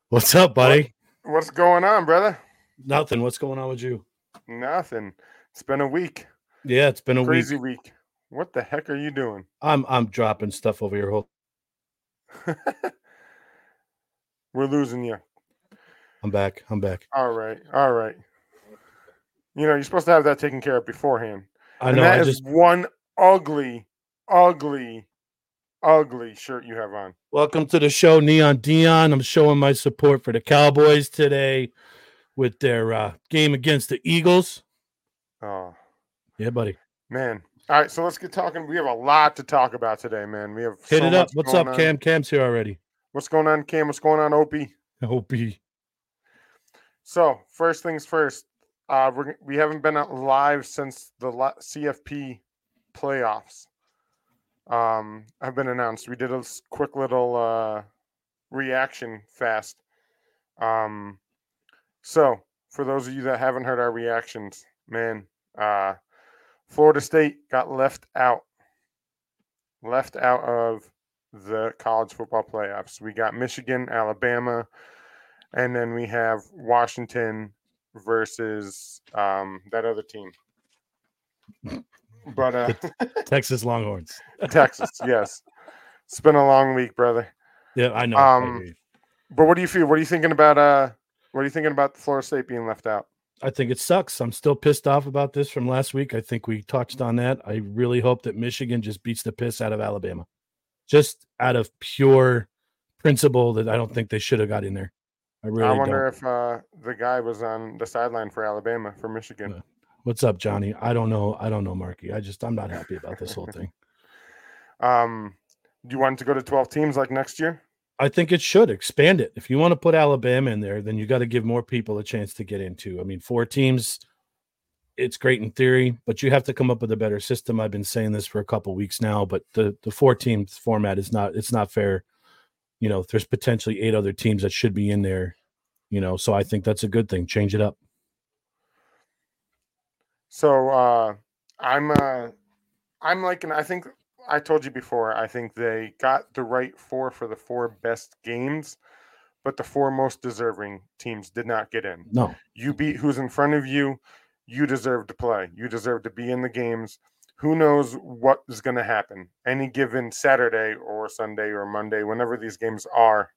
What's up, buddy? What's going on, brother? Nothing. What's going on with you? Nothing. It's been a week. Yeah, it's been a Crazy week. week. What the heck are you doing? I'm dropping stuff over here. We're losing you. I'm back. I'm back. All right. All right. You're supposed to have that taken care of beforehand. I And know. that is one ugly, ugly, ugly shirt you have on. Welcome to the show, Neon Dion. I'm showing my support for the Cowboys today with their game against the Eagles. Oh, yeah, buddy. Man. All right, so let's get talking. We have a lot to talk about today, man. We have Hit it up. What's up, Cam? Cam's here already. What's going on, Cam? What's going on, Opie? Opie. So, first things first. We haven't been live since the CFP playoffs have been announced. We did a quick little reaction fast. So, for those of you that haven't heard our reactions, man, Florida State got left out of the college football playoffs. We got Michigan, Alabama, and then we have Washington versus that other team. But Texas Longhorns. Texas, yes. It's been a long week, brother. Yeah, I know. But what do you feel? What are you thinking about Florida State being left out? I think it sucks. I'm still pissed off about this from last week. I think we touched on that. I really hope that Michigan just beats the piss out of Alabama. Just out of pure principle that I don't think they should have got in there. I wonder if the guy was on the sideline for Alabama, for Michigan. What's up, Johnny? I don't know, Marky. I'm not happy about this whole thing. Do you want it to go to 12 teams like next year? I think it should expand it. If you want to put Alabama in there, then you got to give more people a chance to get into. I mean, 4 teams, it's great in theory, but you have to come up with a better system. I've been saying this for a couple of weeks now, but the 4 teams format is not fair. There's potentially 8 other teams that should be in there. So I think that's a good thing. Change it up. So I'm liking. I think I told you before. I think they got the right 4 for the 4 best games, but the 4 most deserving teams did not get in. No, you beat who's in front of you. You deserve to play. You deserve to be in the games. Who knows what is going to happen any given Saturday or Sunday or Monday, whenever these games are.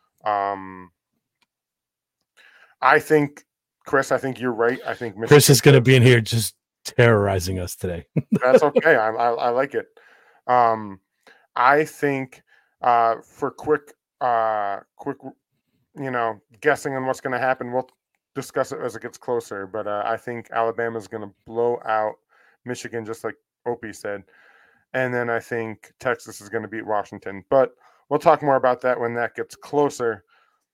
I think, Chris, you're right. I think Michigan Chris is going to be in here just terrorizing us today. That's okay. I like it. I think for quick, guessing on what's going to happen, we'll discuss it as it gets closer. But I think Alabama is going to blow out Michigan, just like Opie said. And then I think Texas is going to beat Washington. But we'll talk more about that when that gets closer.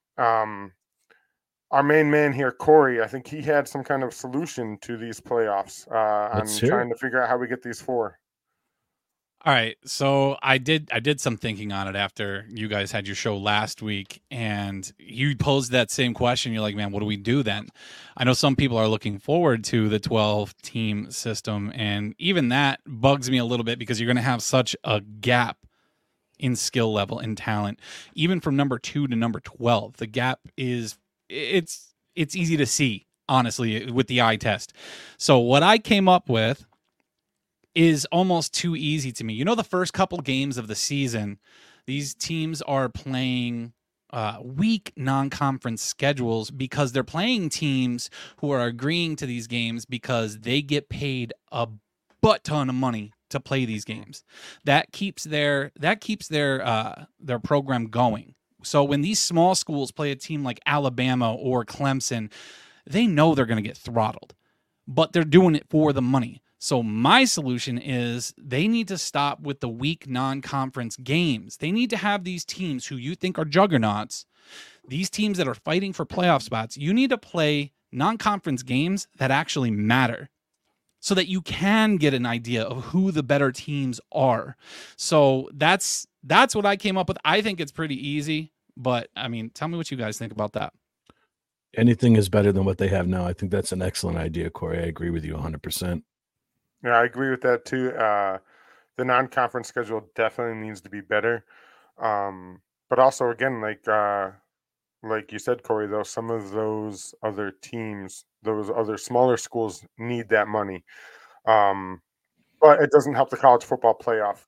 Our main man here, Corey, I think he had some kind of solution to these playoffs on trying to figure out how we get these 4. All right, so I did some thinking on it after you guys had your show last week, and you posed that same question. You're like, man, what do we do then? I know some people are looking forward to the 12-team system, and even that bugs me a little bit because you're going to have such a gap in skill level and talent, even from number 2 to number 12. The gap is it's easy to see, honestly, with the eye test. So what I came up with is almost too easy to me. The first couple games of the season, these teams are playing weak non-conference schedules because they're playing teams who are agreeing to these games because they get paid a butt ton of money to play these games. That keeps their program going. So when these small schools play a team like Alabama or Clemson, they know they're going to get throttled, but they're doing it for the money. So my solution is they need to stop with the weak non-conference games. They need to have these teams who you think are juggernauts, these teams that are fighting for playoff spots. You need to play non-conference games that actually matter so that you can get an idea of who the better teams are. So that's what I came up with. I think it's pretty easy, but I mean, tell me what you guys think about that. Anything is better than what they have now. I think that's an excellent idea, Corey. I agree with you 100%. Yeah, I agree with that too. The non-conference schedule definitely needs to be better. But also, again, like like you said, Corey, though, some of those other teams, those other smaller schools need that money. But it doesn't help the college football playoff.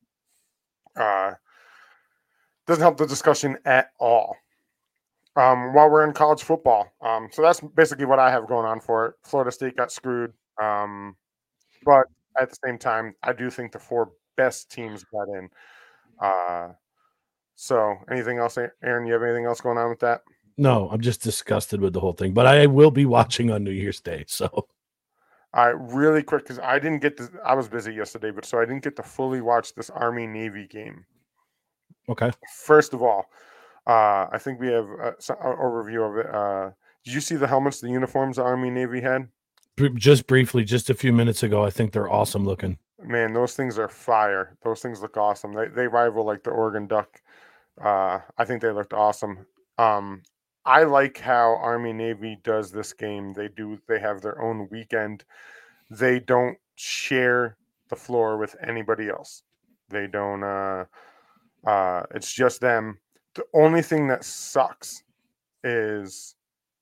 Doesn't help the discussion at all. While we're in college football. So that's basically what I have going on for it. Florida State got screwed. But at the same time, I do think the 4 best teams got in. So anything else, Aaron? You have anything else going on with that? No, I'm just disgusted with the whole thing, but I will be watching on New Year's Day. So really quick, because I didn't get to, I was busy yesterday, but so I didn't get to fully watch this Army-Navy game. okay. First of all, I think we have an overview of it. Did you see the helmets, the uniforms the Army-Navy had? Just briefly, just a few minutes ago, I think they're awesome looking. Man, those things are fire. Those things look awesome. They rival like the Oregon Duck. I think they looked awesome. I like how Army-Navy does this game. They have their own weekend. They don't share the floor with anybody else. They don't it's just them. The only thing that sucks is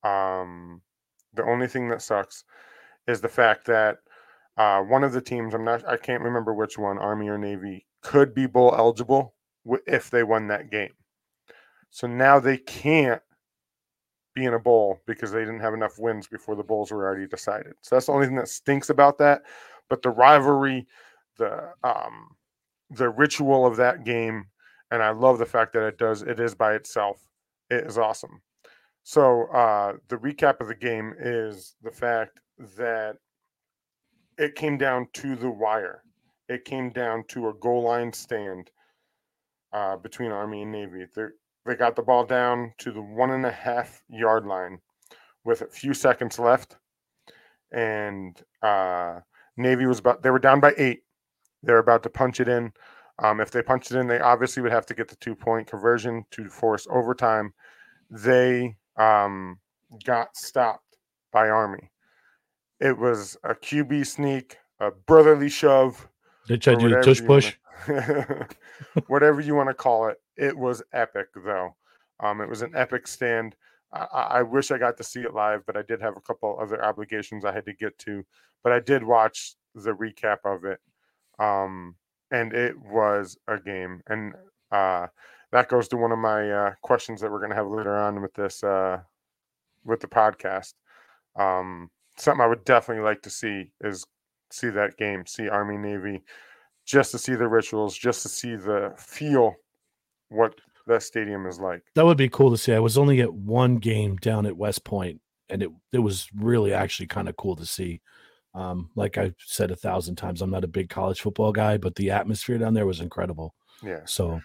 the fact that one of the teams, I can't remember which one, Army or Navy, could be bowl eligible if they won that game. So now they can't be in a bowl because they didn't have enough wins before the bowls were already decided. So that's the only thing that stinks about that. But the rivalry, the ritual of that game, and I love the fact that it is by itself. It is awesome. So the recap of the game is the fact that it came down to the wire. It came down to a goal line stand between Army and Navy. They got the ball down to the 1.5 yard line with a few seconds left, and Navy they were down by 8. They were about to punch it in. If they punched it in, they obviously would have to get the 2-point conversion to force overtime. They got stopped by Army. It was a QB sneak, a brotherly shove. They tried to do the tush push. Whatever you want to call it. It was epic, though. It was an epic stand. I wish I got to see it live, but I did have a couple other obligations I had to get to. But I did watch the recap of it. And it was a game. And that goes to one of my questions that we're going to have later on with this, with the podcast. Something I would definitely like to see that game, see Army Navy, just to see the rituals, just to see the feel what that stadium is like. That would be cool to see. I was only at one game down at West Point, and it was really actually kind of cool to see. Like I've said 1,000 times, I'm not a big college football guy, but the atmosphere down there was incredible. Yeah. So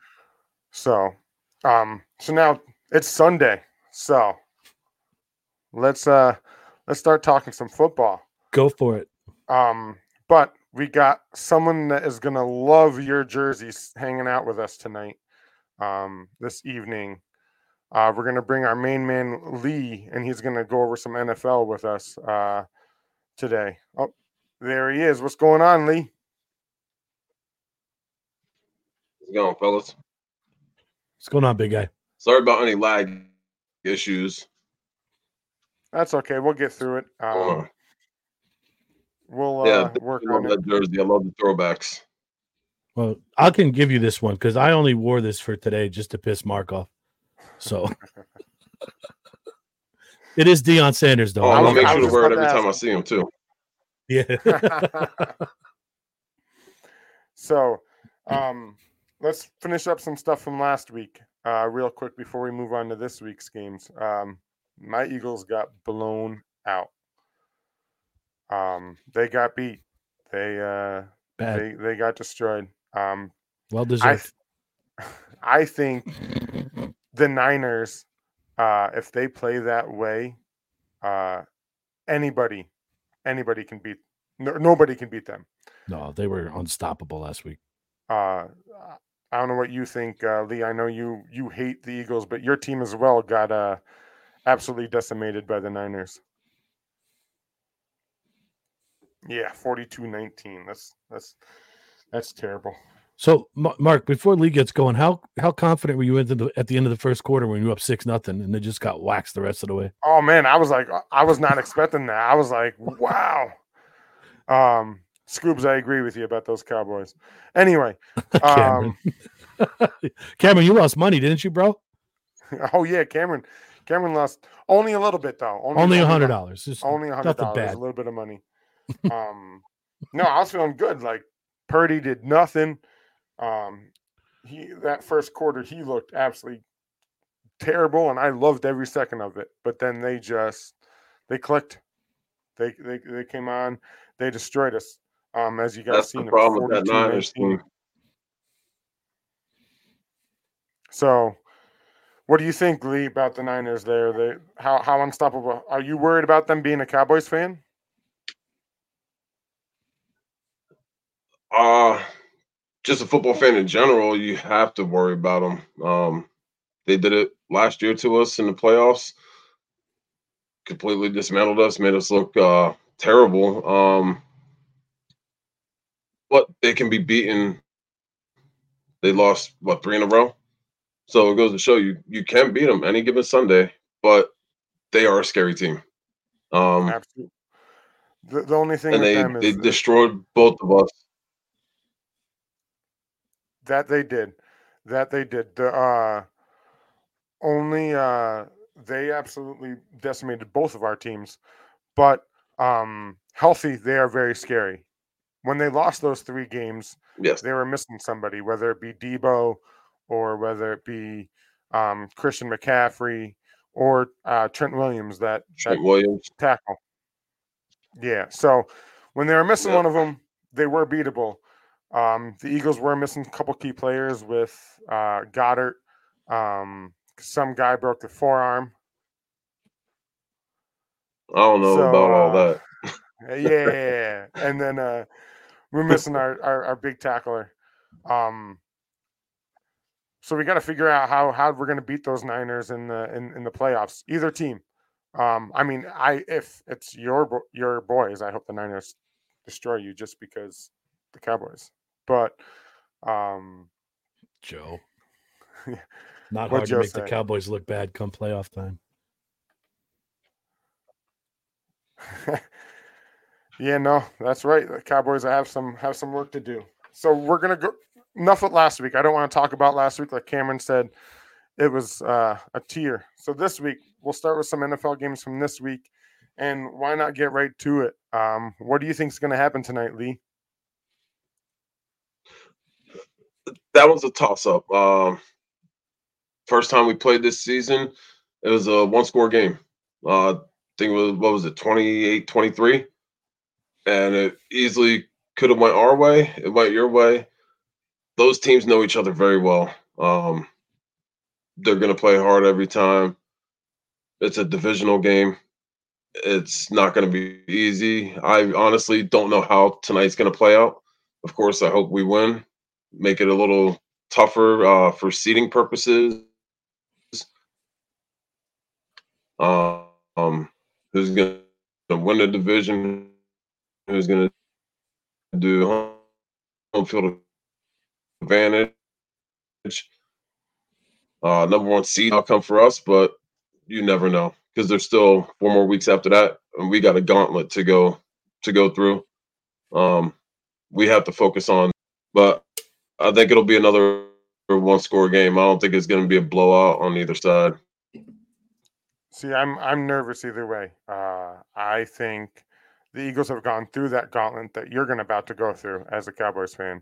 now it's Sunday. So let's start talking some football. Go for it. But we got someone that is gonna love your jerseys hanging out with us tonight. This evening. We're gonna bring our main man Lee, and he's gonna go over some NFL with us today. Oh, there he is. What's going on, Lee? How's it going, fellas? What's going on, big guy? Sorry about any lag issues. That's okay. We'll get through it. We'll work on that jersey. I love the throwbacks. Well, I can give you this one because I only wore this for today just to piss Mark off. So it is Deion Sanders, though. I'll make sure to wear it every time I see him, too. Yeah. So let's finish up some stuff from last week real quick before we move on to this week's games. My Eagles got blown out. They got beat. They got destroyed. Well deserved. I think the Niners, if they play that way, anybody can beat. Nobody can beat them. No, they were unstoppable last week. I don't know what you think, Lee. I know you hate the Eagles, but your team as well got absolutely decimated by the Niners. Yeah, 42-19. That's terrible. So, Mark, before Lee gets going, how confident were you at the end of the first quarter when you were up 6-0 and they just got waxed the rest of the way? Oh man, I was not expecting that. I was like, wow. Scoobs, I agree with you about those Cowboys. Anyway, Cameron, Cameron, you lost money, didn't you, bro? Oh yeah, Cameron lost only a little bit though. Only $100. Only $100. A little bit of money. No, I was feeling good. Like Purdy did nothing. That first quarter he looked absolutely terrible, and I loved every second of it. But then they clicked. They came on. They destroyed us. As you guys That's seen, the problem with that Niners team. So, what do you think, Lee, about the Niners there? How unstoppable? Are you worried about them being a Cowboys fan? Just a football fan in general, you have to worry about them. They did it last year to us in the playoffs. Completely dismantled us, made us look terrible. But they can be beaten. They lost, 3 in a row? So it goes to show you can beat them any given Sunday, but they are a scary team. Absolutely. The only thing with them is they destroyed both of us. That they did. The they absolutely decimated both of our teams, but healthy, they are very scary. When they lost those 3 games, yes, they were missing somebody, whether it be Debo or whether it be Christian McCaffrey or Trent Williams, that tackle. Yeah, so when they were missing one of them, they were beatable. The Eagles were missing a couple key players with Goddard. Some guy broke the forearm. I don't know about all that. Yeah, and then we're missing our big tackler. So we got to figure out how we're going to beat those Niners in the playoffs. Either team. If it's your boys, I hope the Niners destroy you just because the Cowboys. But Joe, not hard to make the Cowboys look bad come playoff time. Yeah, no, that's right. The Cowboys have some work to do. So we're gonna go. Enough of last week. I don't want to talk about last week. Like Cameron said, it was a tier. So this week we'll start with some NFL games from this week, and why not get right to it? What do you think is going to happen tonight, Lee? That was a toss-up. First time we played this season, it was a one-score game. I think it was, 28-23? And it easily could have went our way. It went your way. Those teams know each other very well. They're going to play hard every time. It's a divisional game. It's not going to be easy. I honestly don't know how tonight's going to play out. Of course, I hope we win. Make it a little tougher for seeding purposes. Who's going to win the division? Who's going to do home field advantage? Number 1 seed outcome for us, but you never know because there's still 4 more weeks after that, and we got a gauntlet to go through. We have to focus on, but I think it'll be another one-score game. I don't think it's going to be a blowout on either side. See, I'm nervous either way. I think the Eagles have gone through that gauntlet that you're about to go through as a Cowboys fan.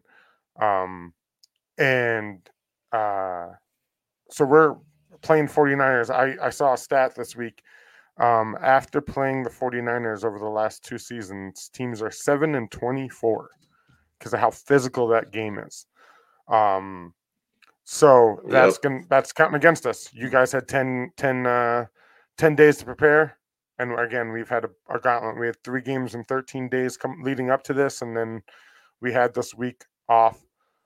So we're playing 49ers. I saw a stat this week. After playing the 49ers over the last 2 seasons, teams are 7-24 because of how physical that game is. So that's counting against us. You guys had 10 days to prepare. And again, we've had a gauntlet. We had 3 games in 13 days leading up to this, and then we had this week off.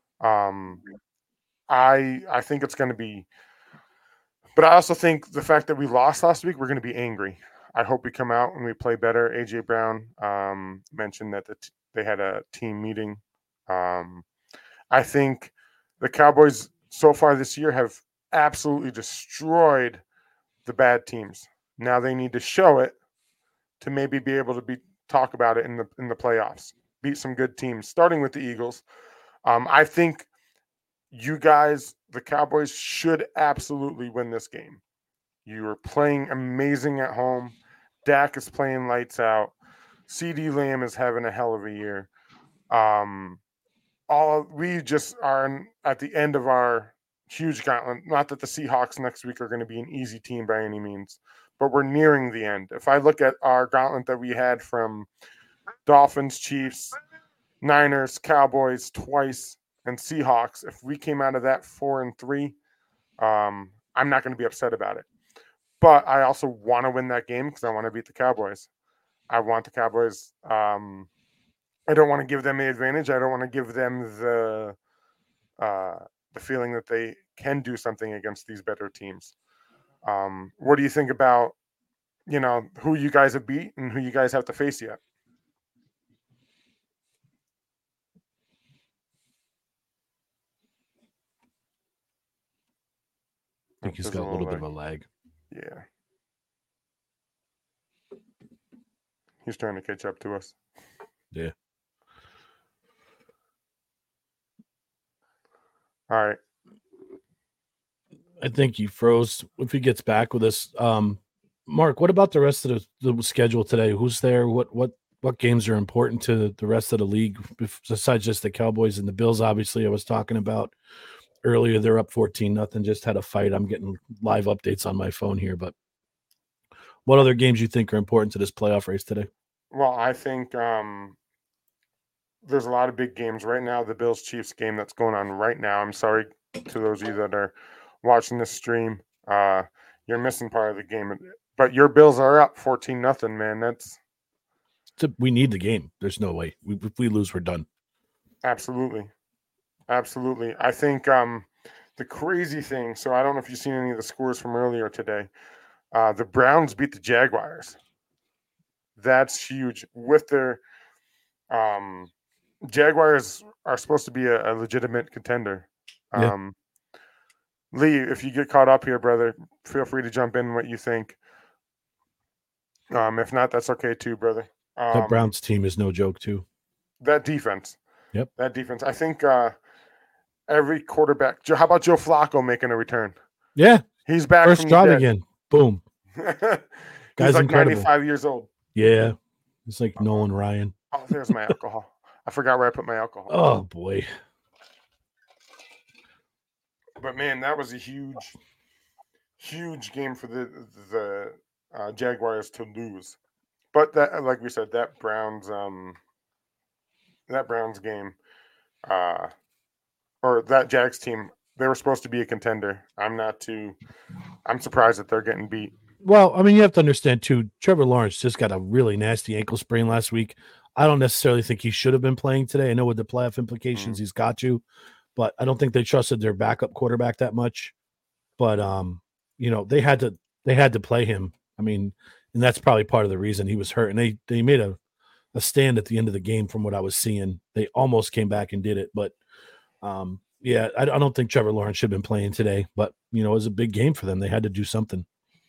I think it's going to be, but I also think the fact that we lost last week, we're going to be angry. I hope we come out and we play better. AJ Brown mentioned that they had a team meeting. I think the Cowboys so far this year have absolutely destroyed the bad teams. Now they need to show it to maybe be able to talk about it in the playoffs. Beat some good teams, starting with the Eagles. I think you guys, the Cowboys, should absolutely win this game. You are playing amazing at home. Dak is playing lights out. CD Lamb is having a hell of a year. We just are at the end of our huge gauntlet. Not that the Seahawks next week are going to be an easy team by any means, but we're nearing the end. If I look at our gauntlet that we had from Dolphins, Chiefs, Niners, Cowboys twice, and Seahawks, if we came out of that 4-3, I'm not going to be upset about it. But I also want to win that game because I want to beat the Cowboys. I want the Cowboys. I don't want to give them the advantage. I don't want to give them the feeling that they can do something against these better teams. What do you think about, who you guys have beat and who you guys have to face yet? I think he's got a little bit of a lag. Yeah. He's trying to catch up to us. Yeah. All right. I think he froze. If he gets back with us, Mark, what about the rest of the schedule today? Who's there? What games are important to the rest of the league besides just the Cowboys and the Bills? Obviously, I was talking about earlier. They're up 14-0. Just had a fight. I'm getting live updates on my phone here, but what other games you think are important to this playoff race today? Well, I think there's a lot of big games right now. The Bills-Chiefs game that's going on right now. I'm sorry to those of you that are watching this stream. You're missing part of the game. But your Bills are up 14-0, man. We need the game. There's no way. If we lose, we're done. Absolutely. Absolutely. I think the crazy thing, so I don't know if you've seen any of the scores from earlier today. The Browns beat the Jaguars. That's huge. With their Jaguars are supposed to be a legitimate contender. Yeah. Lee, if you get caught up here, brother, feel free to jump in what you think. If not, that's okay too, brother. That Browns team is no joke too. That defense. Yep. That defense. I think every quarterback. How about Joe Flacco making a return? Yeah. He's back. First drive again. Boom. Guy's like incredible. 95 years old. Yeah. It's like Nolan Ryan. Oh, there's my alcohol. I forgot where I put my alcohol. Oh, boy. But, man, that was a huge game for the Jaguars to lose. But, that, like we said, that Browns game, or that Jags team, they were supposed to be a contender. I'm surprised that they're getting beat. Well, I mean, you have to understand, too, Trevor Lawrence just got a really nasty ankle sprain last week. I don't necessarily think he should have been playing today. I know with the playoff implications he's got you, but I don't think they trusted their backup quarterback that much. But, they had to play him. I mean, and that's probably part of the reason he was hurt. And they made a stand at the end of the game from what I was seeing. They almost came back and did it. But, yeah, I don't think Trevor Lawrence should have been playing today. But, it was a big game for them. They had to do something.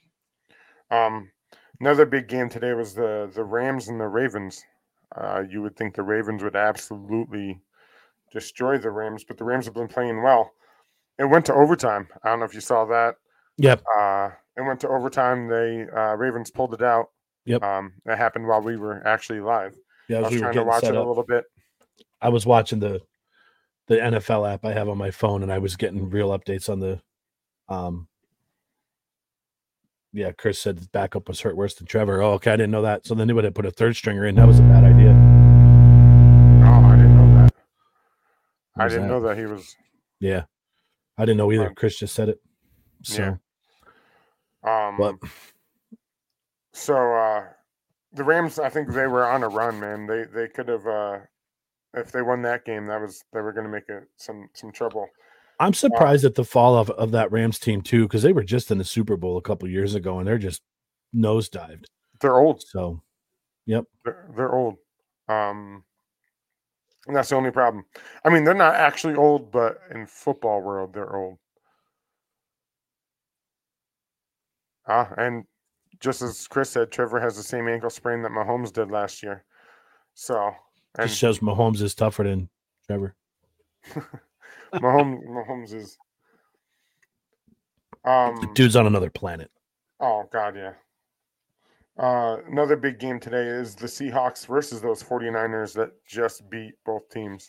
Another big game today was the Rams and the Ravens. You would think the Ravens would absolutely destroy the Rams, but the Rams have been playing well. It went to overtime. I don't know if you saw that. Yep. It went to overtime. Ravens pulled it out. Yep. That happened while we were actually live. Yeah, I was trying to watch it a little bit. I was watching the NFL app I have on my phone, and I was getting real updates on the yeah, Chris said the backup was hurt worse than Trevor. Oh, okay, I didn't know that. So then they would have put a third stringer in. That was a bad idea. Oh, I didn't know that. I didn't know that he was. Yeah, I didn't know either. Chris just said it. So, yeah. So the Rams, I think they were on a run, man. They could have, if they won that game, they were going to make some trouble. I'm surprised at the fall of that Rams team too, because they were just in the Super Bowl a couple years ago, and they're just nosedived. They're old. So, yep, they're old. And that's the only problem. I mean, they're not actually old, but in football world, they're old. And just as Chris said, Trevor has the same ankle sprain that Mahomes did last year. So, and Just shows Mahomes is tougher than Trevor. Mahomes is. The dude's on another planet. Oh God, yeah. Another big game today is the Seahawks versus those 49ers that just beat both teams.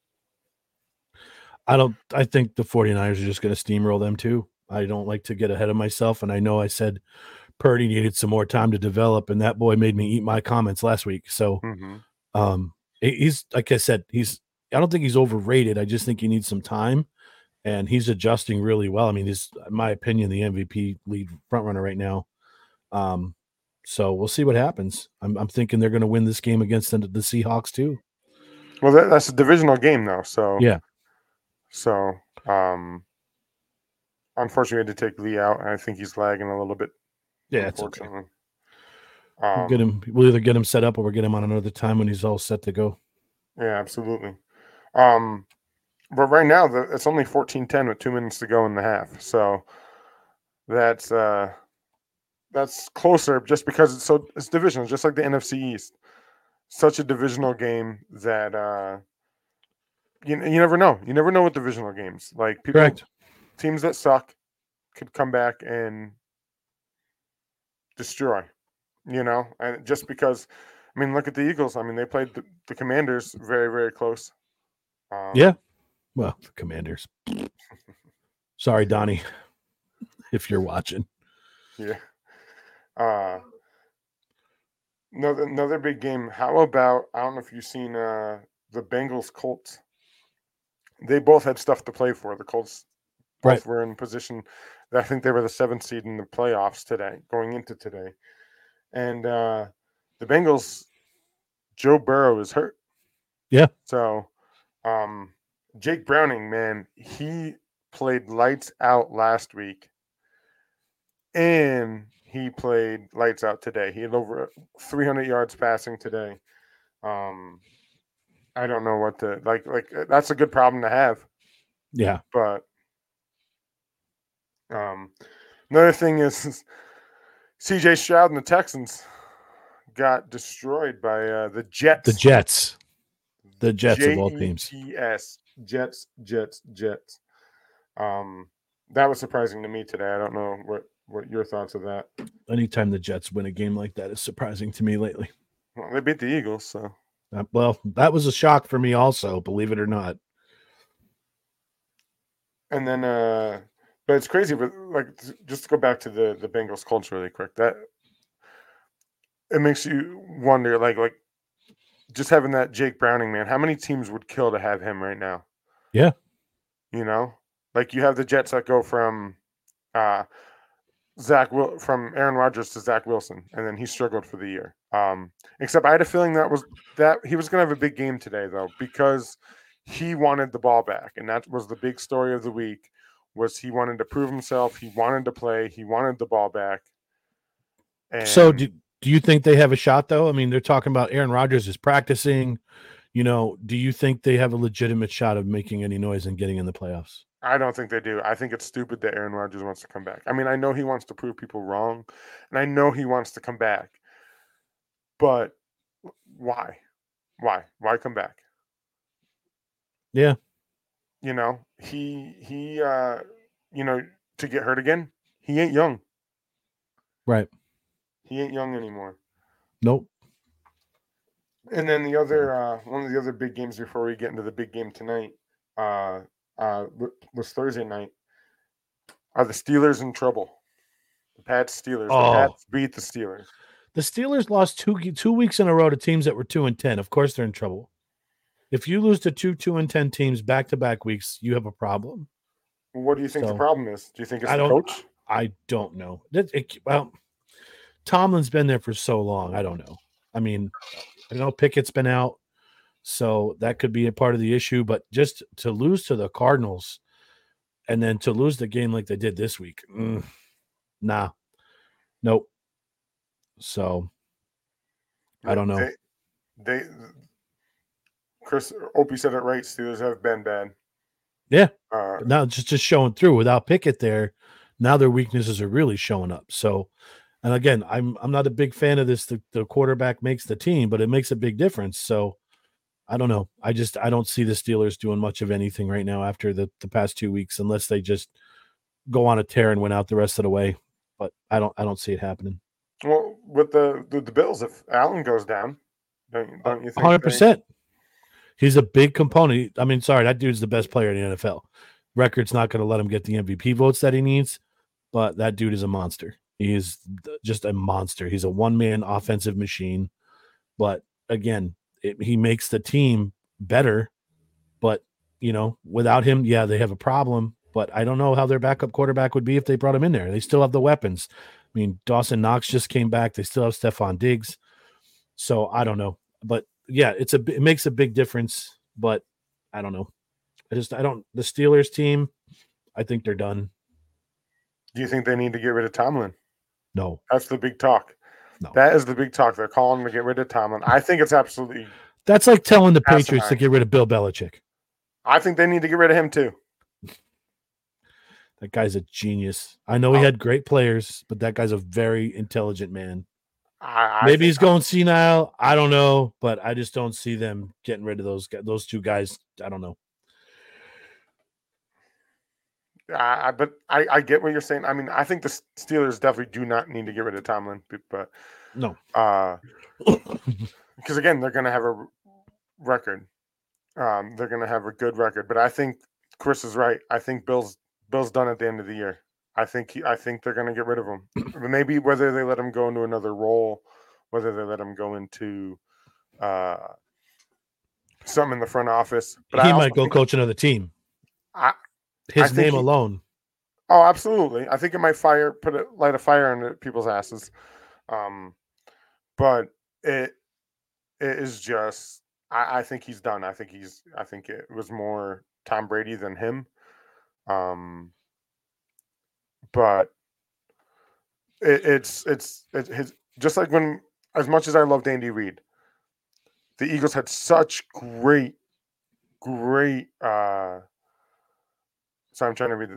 I think the 49ers are just going to steamroll them too. I don't like to get ahead of myself, and I know I said Purdy needed some more time to develop, and that boy made me eat my comments last week. So, he's like I said, I don't think he's overrated. I just think he needs some time, and he's adjusting really well. I mean, he's, in my opinion, the MVP lead front runner right now. So we'll see what happens. I'm thinking they're going to win this game against the Seahawks too. Well, that's a divisional game though. So yeah. So unfortunately, we had to take Lee out, and I think he's lagging a little bit. Yeah, it's okay. We'll either get him set up or we'll get him on another time when he's all set to go. Yeah, absolutely. But right now, it's only 14-10 with 2 minutes to go in the half. So that's closer just because it's divisional, just like the NFC East. Such a divisional game that you never know. You never know with divisional games. Like teams that suck could come back and destroy. And just because, I mean, look at the Eagles. I mean, they played the Commanders very, very close. Yeah. Well, the Commanders. Sorry, Donnie, if you're watching. Yeah. Another big game. How about, I don't know if you've seen the Bengals Colts. They both had stuff to play for. The Colts both were in position. I think they were the 7th seed in the playoffs going into today. And the Bengals, Joe Burrow is hurt. Yeah. So Jake Browning, man, he played lights out last week. And he played lights out today. He had over 300 yards passing today. I don't know what to like that's a good problem to have. Yeah. But another thing is CJ Stroud and the Texans got destroyed by the Jets. The Jets of all teams. Jets. That was surprising to me today. I don't know what your thoughts of that. Anytime the Jets win a game like that is surprising to me lately. Well, they beat the Eagles, so. Well, that was a shock for me also, believe it or not. And then, but it's crazy, but just to go back to the Bengals Colts really quick, that it makes you wonder, like just having that Jake Browning, man, how many teams would kill to have him right now? Yeah. Like you have the Jets that go from from Aaron Rodgers to Zach Wilson, and then he struggled for the year. Except I had a feeling that he was going to have a big game today, though, because he wanted the ball back, and that was the big story of the week. Was he wanted to prove himself? He wanted to play. He wanted the ball back. And so, do you think they have a shot, though? I mean, they're talking about Aaron Rodgers is practicing. Do you think they have a legitimate shot of making any noise and getting in the playoffs? I don't think they do. I think it's stupid that Aaron Rodgers wants to come back. I mean, I know he wants to prove people wrong, and I know he wants to come back. But why? Why come back? Yeah. He to get hurt again, he ain't young. Right. He ain't young anymore. Nope. And then the other one of the other big games before we get into the big game tonight was Thursday night. Are the Steelers in trouble? The Pats Steelers. The Pats beat the Steelers. The Steelers lost two weeks in a row to teams that were 2-10. Of course, they're in trouble. If you lose to 2-10 teams back-to-back weeks, you have a problem. What do you think the problem is? Do you think it's the coach? I don't know. Well, Tomlin's been there for so long. I don't know. I mean, I know Pickett's been out, so that could be a part of the issue. But just to lose to the Cardinals and then to lose the game like they did this week, nah, nope. So I don't know. Opie said it right. Steelers have been bad. Yeah. Uh, But now it's just showing through without Pickett there. Now their weaknesses are really showing up. So, and again, I'm not a big fan of this. The quarterback makes the team, but it makes a big difference. So I don't know. I don't see the Steelers doing much of anything right now after the past 2 weeks, unless they just go on a tear and win out the rest of the way. But I don't see it happening. well, with the Bills, if Allen goes down, don't you think? 100%. He's a big component. I mean, sorry, that dude's the best player in the NFL. Record's not going to let him get the MVP votes that he needs, but that dude is a monster. He is just a monster. He's a one-man offensive machine. But again, he makes the team better. But, without him, yeah, they have a problem. But I don't know how their backup quarterback would be if they brought him in there. They still have the weapons. I mean, Dawson Knox just came back. They still have Stephon Diggs. So I don't know. But yeah, it makes a big difference. But I don't know. The Steelers team, I think they're done. Do you think they need to get rid of Tomlin? No. That's the big talk. No. That is the big talk. They're calling to get rid of Tomlin. I think it's absolutely. That's like telling the asinine. Patriots to get rid of Bill Belichick. I think they need to get rid of him too. That guy's a genius. I know he had great players, but that guy's a very intelligent man. Maybe he's going senile. I don't know, but I just don't see them getting rid of those two guys. I don't know. But I get what you're saying. I mean, I think the Steelers definitely do not need to get rid of Tomlin, but no, because again, they're going to have a record. They're going to have a good record. But I think Chris is right. I think Bill's done at the end of the year. I think they're going to get rid of him. Maybe whether they let him go into another role, whether they let him go into something in the front office. But he might go coach another team. His name alone. Oh, absolutely. I think it might light a fire under people's asses. But it is just. I think he's done. I think it was more Tom Brady than him. But it's just like when, as much as I loved Andy Reid, the Eagles had such great. So I'm trying to read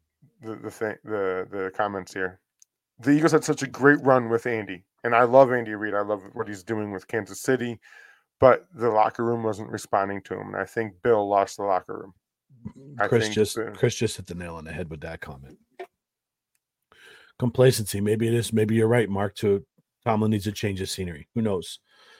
the comments here. The Eagles had such a great run with Andy, and I love Andy Reid. I love what he's doing with Kansas City, but the locker room wasn't responding to him, and I think Bill lost the locker room. Chris just hit the nail on the head with that comment. Complacency. Maybe it is. Maybe you're right, Mark. Tomlin needs to change his scenery. Who knows?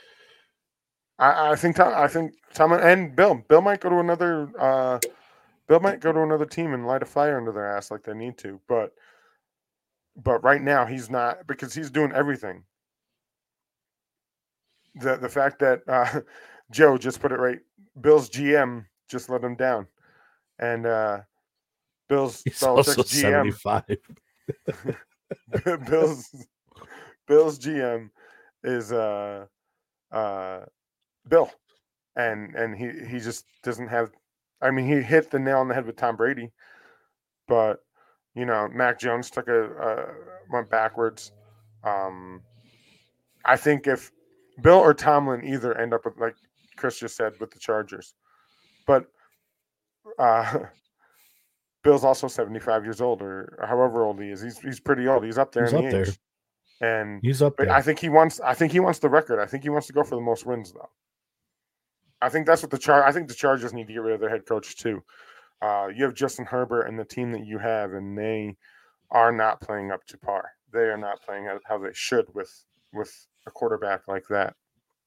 I think Tomlin and Bill might go to another. Bill might go to another team and light a fire under their ass like they need to, but right now he's not, because he's doing everything. The fact that Joe just put it right, Bill's GM just let him down, and Bill's GM 75. Bill's GM is Bill, and he just doesn't have. I mean, he hit the nail on the head with Tom Brady, but Mac Jones went backwards. I think if Bill or Tomlin either end up with, like Chris just said, with the Chargers, but Bill's also 75 years old, or however old he is. He's pretty old. He's up there in age. And he's up there. I think he wants the record. I think he wants to go for the most wins, though. I think that's what I think the Chargers need to get rid of their head coach too. You have Justin Herbert and the team that you have, and they are not playing up to par. They are not playing how they should with a quarterback like that.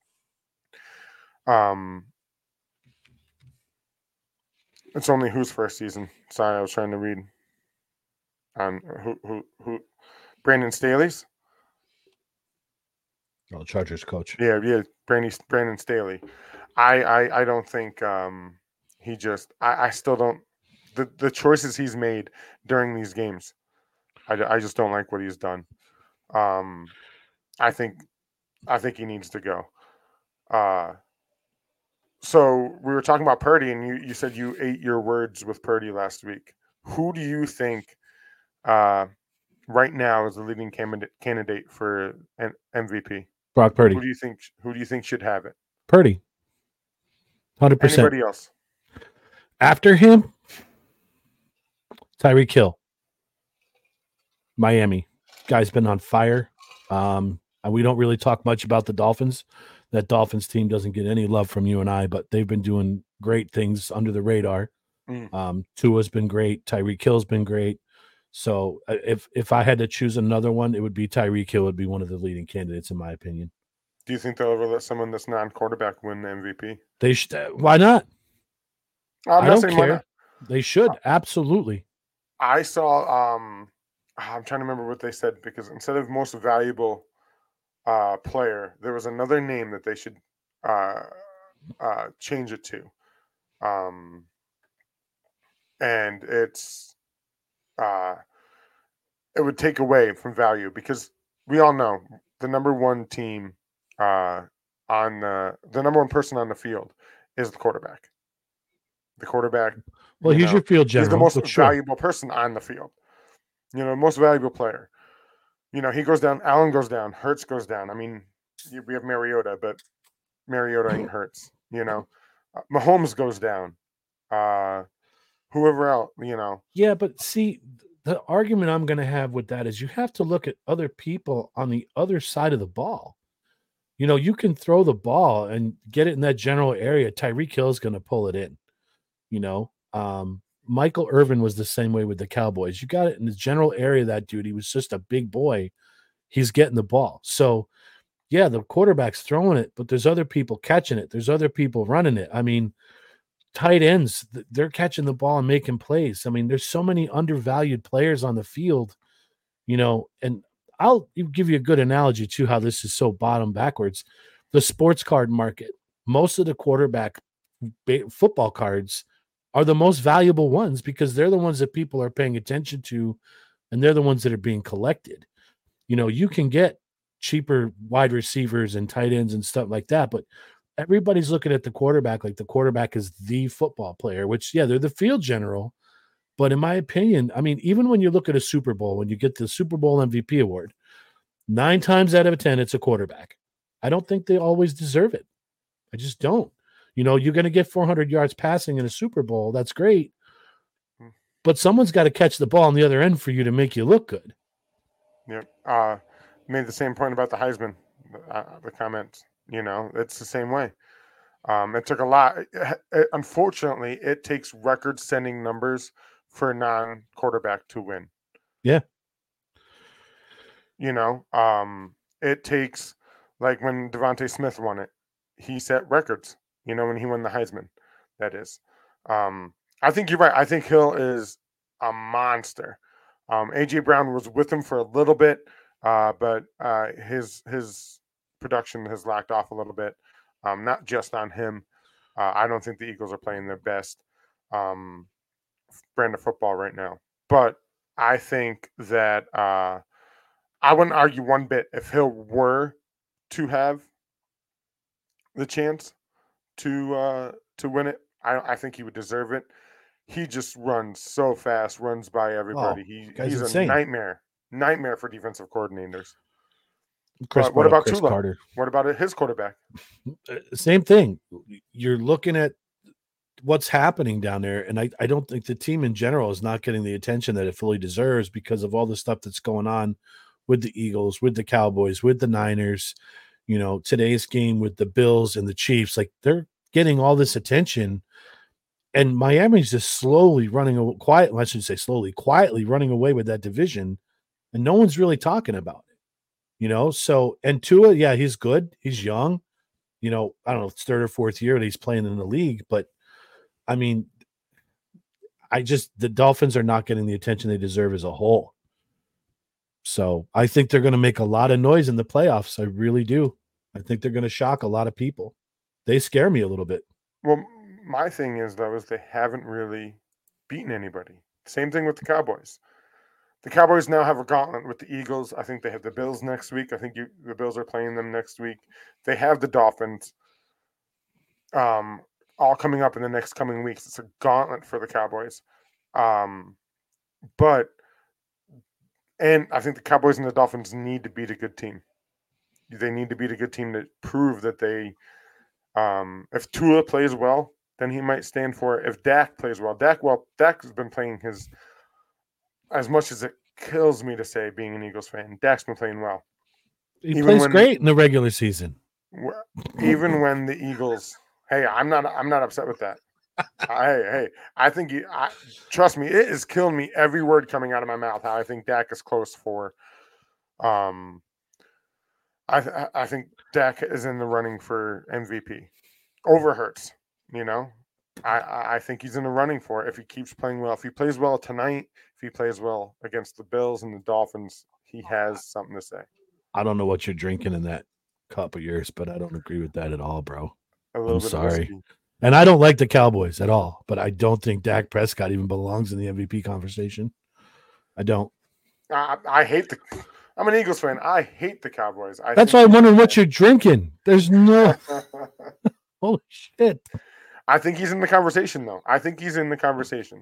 It's only whose first season? Sorry, I was trying to read. Who? Brandon Staley's. Oh, Chargers coach. Yeah, Brandon Staley. I don't think he just. I still don't. The choices he's made during these games, I just don't like what he's done. I think he needs to go. So we were talking about Purdy, and you said you ate your words with Purdy last week. Who do you think right now is the leading candidate for an MVP? Brock Purdy. Who do you think should have it? Purdy. 100%. Anybody else? After him, Tyreek Hill. Miami. Guy's been on fire. And we don't really talk much about the Dolphins. That Dolphins team doesn't get any love from you and I, but they've been doing great things under the radar. Tua's been great. Tyreek Hill's been great. So if I had to choose another one, it would be Tyreek Hill would be one of the leading candidates, in my opinion. Do you think they'll ever let someone that's non-quarterback win the MVP? They should. Why not? I'm I not don't saying why care. not. They should. Absolutely. I saw, I'm trying to remember what they said, because instead of most valuable player, there was another name that they should change it to. And it's, it would take away from value, because we all know the number one team the number one person on the field is the quarterback. The quarterback. Well, he's your field general. He's the most sure. valuable person on the field. Most valuable player. He goes down. Allen goes down. Hurts goes down. I mean, we have Mariota, but Mariota ain't Hurts. Mahomes goes down. Whoever else. Yeah, but see, the argument I'm going to have with that is you have to look at other people on the other side of the ball. You can throw the ball and get it in that general area. Tyreek Hill is going to pull it in. Michael Irvin was the same way with the Cowboys. You got it in the general area. That dude, he was just a big boy. He's getting the ball. So, yeah, the quarterback's throwing it, but there's other people catching it. There's other people running it. I mean, tight ends, they're catching the ball and making plays. I mean, there's so many undervalued players on the field, and I'll give you a good analogy to how this is so bottom backwards. The sports card market, most of the quarterback football cards are the most valuable ones because they're the ones that people are paying attention to, and they're the ones that are being collected. You can get cheaper wide receivers and tight ends and stuff like that, but everybody's looking at the quarterback like the quarterback is the football player, which, yeah, they're the field general. But in my opinion, I mean, even when you look at a Super Bowl, when you get the Super Bowl MVP award, 9 times out of 10, it's a quarterback. I don't think they always deserve it. I just don't. You're going to get 400 yards passing in a Super Bowl. That's great. But someone's got to catch the ball on the other end for you to make you look good. Yeah. Made the same point about the Heisman, the comments. It's the same way. It took a lot. Unfortunately, it takes record-setting numbers for a non-quarterback to win. Yeah. It takes, like when Devontae Smith won it, he set records, when he won the Heisman, that is. I think you're right. I think Hill is a monster. A.J. Brown was with him for a little bit, but his production has lacked off a little bit. Not just on him. I don't think the Eagles are playing their best brand of football right now. But I think that I wouldn't argue one bit if Hill were to have the chance to win it. I think he would deserve it. He just runs so fast, runs by everybody. He's insane. A nightmare for defensive coordinators. What about Chris Tua? Carter? What about his quarterback? Same thing. You're looking at what's happening down there, and I don't think the team in general is not getting the attention that it fully deserves because of all the stuff that's going on with the Eagles, with the Cowboys, with the Niners. Today's game with the Bills and the Chiefs, like they're getting all this attention, and Miami's just quietly running away with that division, and no one's really talking about it. So, and Tua, yeah, he's good. He's young. I don't know, it's 3rd or 4th year that he's playing in the league, but I mean, the Dolphins are not getting the attention they deserve as a whole. So I think they're going to make a lot of noise in the playoffs. I really do. I think they're going to shock a lot of people. They scare me a little bit. Well, my thing is, though, is they haven't really beaten anybody. Same thing with the Cowboys. The Cowboys now have a gauntlet with the Eagles. I think they have the Bills next week. I think the Bills are playing them next week. They have the Dolphins all coming up in the next coming weeks. It's a gauntlet for the Cowboys. And I think the Cowboys and the Dolphins need to beat a good team. They need to beat a good team to prove that they if Tua plays well, then he might stand for it if Dak plays well. Dak has been playing his, as much as it kills me to say being an Eagles fan, Dak's been playing well. He plays great in the regular season. Even when the Eagles, hey, I'm not upset with that. I think trust me, it is killing me every word coming out of my mouth. How I think Dak is close for, I think Dak is in the running for MVP over Hurts. You know, I think he's in the running for it if he keeps playing well. If he plays well tonight, if he plays well against the Bills and the Dolphins, he has something to say. I don't know what you're drinking in that cup of yours, but I don't agree with that at all, bro. I'm sorry. And I don't like the Cowboys at all, but I don't think Dak Prescott even belongs in the MVP conversation. I don't. I hate I'm an Eagles fan. I hate the Cowboys. That's why I'm wondering what you're drinking. There's no. Holy shit. I think he's in the conversation, though. I think he's in the conversation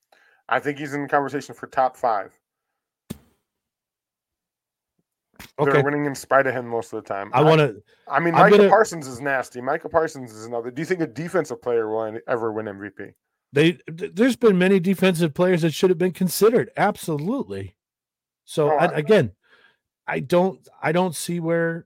for top 5. Okay. They're winning in spite of him most of the time. Micah Parsons is nasty. Micah Parsons is another. Do you think a defensive player will ever win MVP? There's been many defensive players that should have been considered. Absolutely. So I don't see where.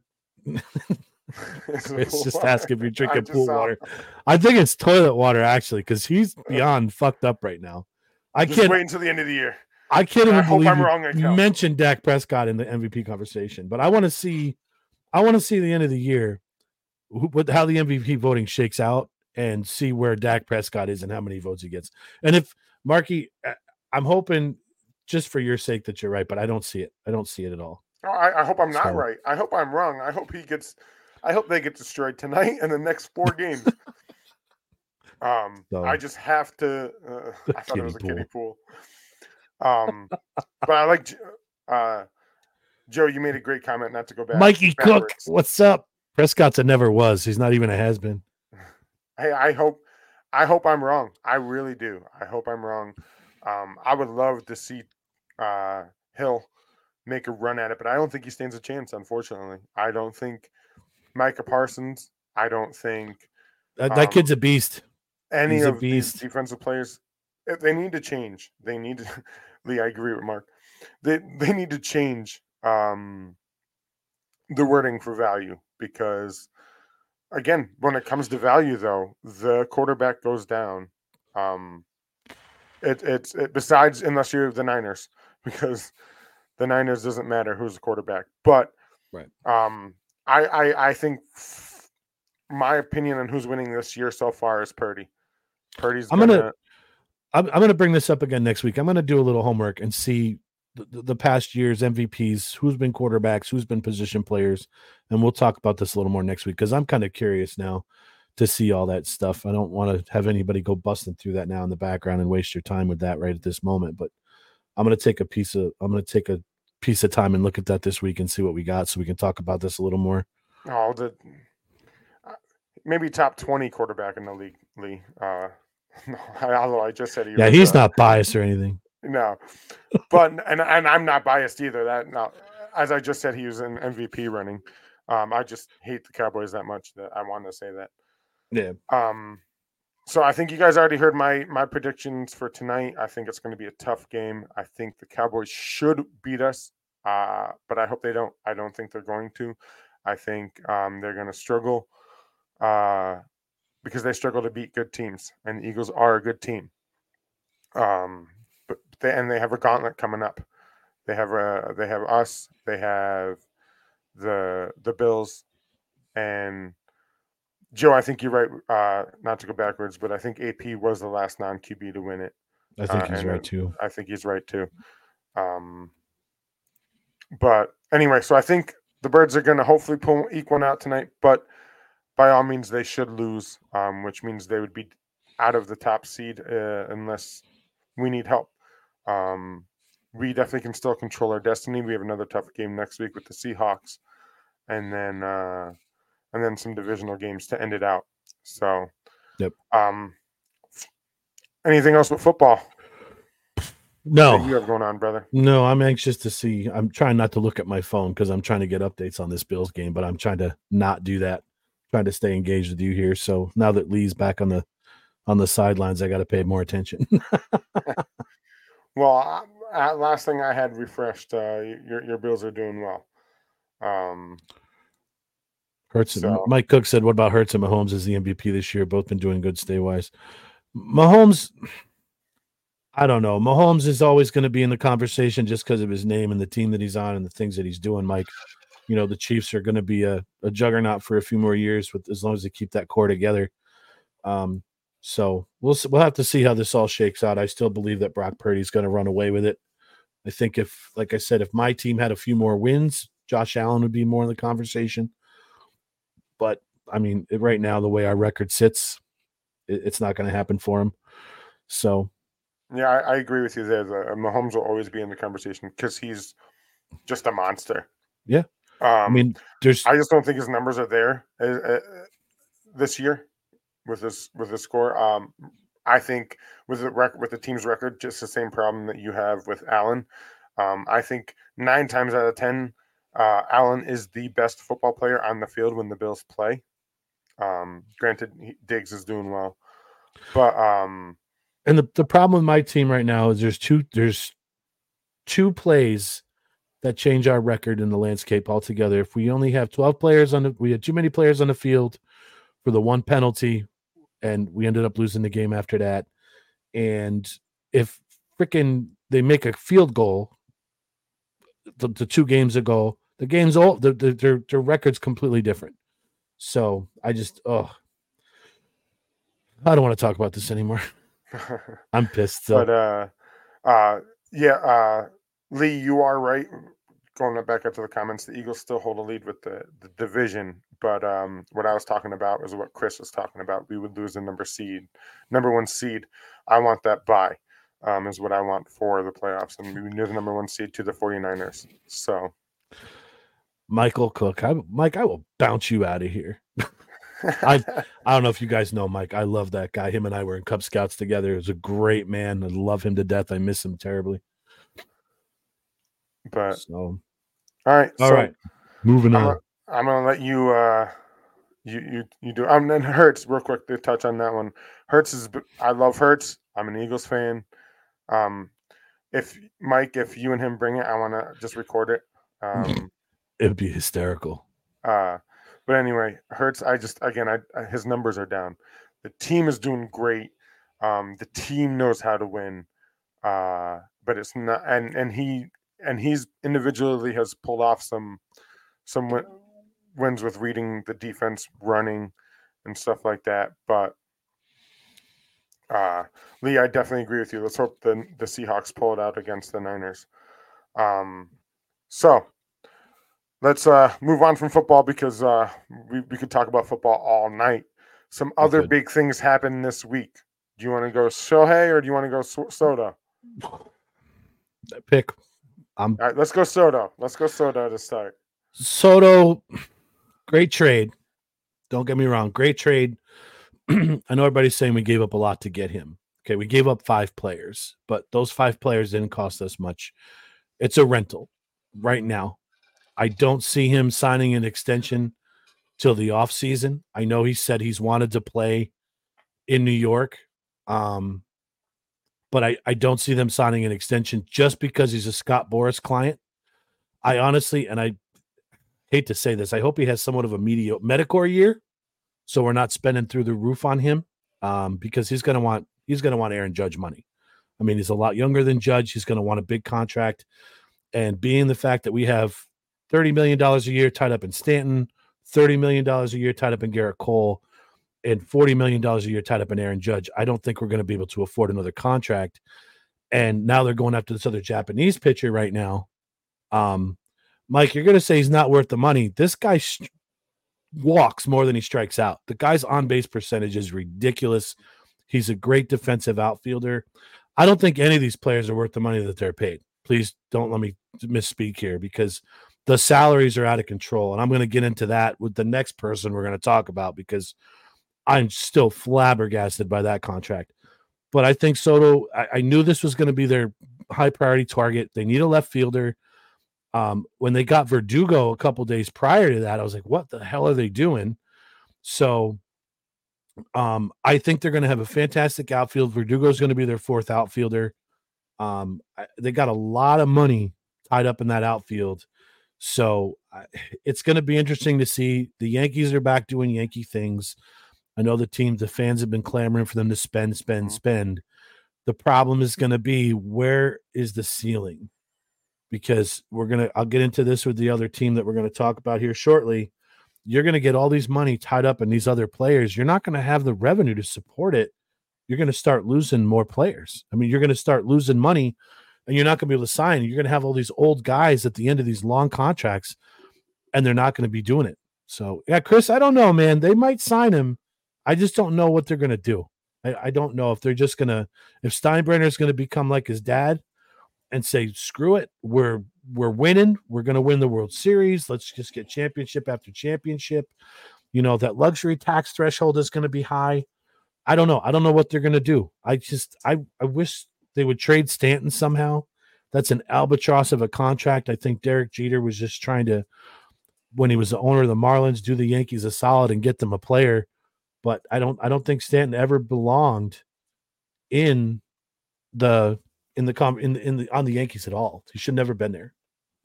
It's just asking if you're drinking pool water. I think it's toilet water actually, because he's beyond fucked up right now. I can't wait until the end of the year. I can't even believe I'm wrong, you mentioned Dak Prescott in the MVP conversation, but I want to see the end of the year, how the MVP voting shakes out, and see where Dak Prescott is and how many votes he gets. And if Marky, I'm hoping just for your sake that you're right, but I don't see it. I don't see it at all. I hope I'm not right. I hope I'm wrong. I hope they get destroyed tonight and the next 4 games. I just have to. I thought it was a kiddie pool. But I like Joe. You made a great comment. Not to go back. Mikey Cook, what's up? Prescott's a never was. He's not even a has been. Hey, I hope I'm wrong. I really do. I hope I'm wrong. I would love to see Hill make a run at it, but I don't think he stands a chance. Unfortunately, I don't think Micah Parsons. I don't think that kid's a beast. Any of these defensive players, they need to change. They need to. Lee, I agree with Mark. They need to change the wording for value, because again, when it comes to value, though, the quarterback goes down. It's besides, unless you're the Niners, because the Niners doesn't matter who's the quarterback. But right, I think my opinion on who's winning this year so far is Purdy. I'm gonna bring this up again next week. I'm gonna do a little homework and see the past year's MVPs, who's been quarterbacks, who's been position players, and we'll talk about this a little more next week, because I'm kind of curious now to see all that stuff. I don't want to have anybody go busting through that now in the background and waste your time with that right at this moment. But I'm gonna take a piece of time and look at that this week and see what we got, so we can talk about this a little more. Oh, maybe top 20 quarterback in the league, Lee. Although I just said he's not biased or anything. No, but and I'm not biased either. As I just said, he was in MVP running. I just hate the Cowboys that much that I wanted to say that. Yeah. So I think you guys already heard my predictions for tonight. I think it's going to be a tough game. I think the Cowboys should beat us, but I hope they don't. I don't think they're going to. I think they're going to struggle. Because they struggle to beat good teams, and the Eagles are a good team. But they have a gauntlet coming up. They have us. They have the Bills, and Joe. I think you're right. Not to go backwards, but I think AP was the last non-QB to win it. I think he's right too. I think he's right too. But anyway, so I think the Birds are going to hopefully eke one out tonight, but by all means, they should lose, which means they would be out of the top seed unless we need help. We definitely can still control our destiny. We have another tough game next week with the Seahawks, and then some divisional games to end it out. So, yep. Anything else with football? No. What you have going on, brother? No, I'm anxious to see. I'm trying not to look at my phone because I'm trying to get updates on this Bills game, but I'm trying to not do that. Trying to stay engaged with you here. So now that Lee's back on on the sidelines, I got to pay more attention. Well, last thing I had refreshed, your Bills are doing well. Hurts. So- Mike Cook said, "What about Hurts and Mahomes as the MVP this year? Both been doing good stay-wise." Mahomes, I don't know. Mahomes is always going to be in the conversation just because of his name and the team that he's on and the things that he's doing, Mike. You know, the Chiefs are going to be a juggernaut for a few more years as long as they keep that core together. So we'll have to see how this all shakes out. I still believe that Brock Purdy's going to run away with it. I think if my team had a few more wins, Josh Allen would be more in the conversation. But I mean, right now, the way our record sits, it's not going to happen for him. So, yeah, I agree with you there. Mahomes will always be in the conversation because he's just a monster. Yeah. I mean, I just don't think his numbers are there this year with this score. I think with the team's record, just the same problem that you have with Allen. I think 9 times out of 10, Allen is the best football player on the field when the Bills play. Granted, Diggs is doing well, but and the problem with my team right now is there's two plays that change our record in the landscape altogether. If we only have 12 players we had too many players on the field for the one penalty, and we ended up losing the game after that. And if freaking they make a field goal the 2 games ago, the game's all their record's completely different. So I just I don't want to talk about this anymore. I'm pissed. So. But Lee, you are right. Going back up to the comments, the Eagles still hold a lead with the division. But what I was talking about is what Chris was talking about. We would lose the number 1 seed. I want that bye, is what I want for the playoffs. And we knew the number 1 seed to the 49ers. So, Michael Cook, Mike, I will bounce you out of here. I don't know if you guys know Mike. I love that guy. Him and I were in Cub Scouts together. He was a great man. I love him to death. I miss him terribly. But so, all right. Moving on. I'm gonna let you you do. Then Hurts, real quick to touch on that one. I love Hurts. I'm an Eagles fan. If you and him bring it, I want to just record it. It would be hysterical. But anyway, Hurts. His numbers are down. The team is doing great. The team knows how to win. But it's not, and he's individually has pulled off some wins with reading the defense, running, and stuff like that. But Lee, I definitely agree with you. Let's hope the Seahawks pull it out against the Niners. So let's move on from football because we could talk about football all night. Some other big things happened this week. Do you want to go Shohei or do you want to go Soto? Pick. All right, let's go Soto. Let's go Soto to start. Soto, great trade. Don't get me wrong. Great trade. I know everybody's saying we gave up a lot to get him. Okay, we gave up 5 players, but those 5 players didn't cost us much. It's a rental right now. I don't see him signing an extension till the offseason. I know he said he's wanted to play in New York, but I don't see them signing an extension just because he's a Scott Boras client. I honestly, and I hate to say this, I hope he has somewhat of a mediocre Medicare year, so we're not spending through the roof on him, because he's going to want Aaron Judge money. I mean, he's a lot younger than Judge. He's going to want a big contract, and being the fact that we have $30 million a year tied up in Stanton, $30 million a year tied up in Garrett Cole, and $40 million a year tied up in Aaron Judge, I don't think we're going to be able to afford another contract. And now they're going after this other Japanese pitcher right now. Mike, you're going to say he's not worth the money. This guy walks more than he strikes out. The guy's on-base percentage is ridiculous. He's a great defensive outfielder. I don't think any of these players are worth the money that they're paid. Please don't let me misspeak here because the salaries are out of control. And I'm going to get into that with the next person we're going to talk about because I'm still flabbergasted by that contract. But I think Soto, I knew this was going to be their high priority target. They need a left fielder. When they got Verdugo a couple days prior to that, I was like, what the hell are they doing? So I think they're going to have a fantastic outfield. Verdugo is going to be their fourth outfielder. They got a lot of money tied up in that outfield. So it's going to be interesting to see. The Yankees are back doing Yankee things. I know the fans have been clamoring for them to spend. The problem is going to be, where is the ceiling? Because I'll get into this with the other team that we're going to talk about here shortly. You're going to get all these money tied up in these other players. You're not going to have the revenue to support it. You're going to start losing more players. I mean, you're going to start losing money, and you're not going to be able to sign. You're going to have all these old guys at the end of these long contracts, and they're not going to be doing it. So, yeah, Chris, I don't know, man. They might sign him. I just don't know what they're going to do. I don't know if they're just going to – if Steinbrenner is going to become like his dad and say, screw it, we're winning. We're going to win the World Series. Let's just get championship after championship. You know, that luxury tax threshold is going to be high. I don't know. I don't know what they're going to do. I wish they would trade Stanton somehow. That's an albatross of a contract. I think Derek Jeter was just trying to, when he was the owner of the Marlins, do the Yankees a solid and get them a player. But I don't think Stanton ever belonged on the Yankees at all. He should never been there.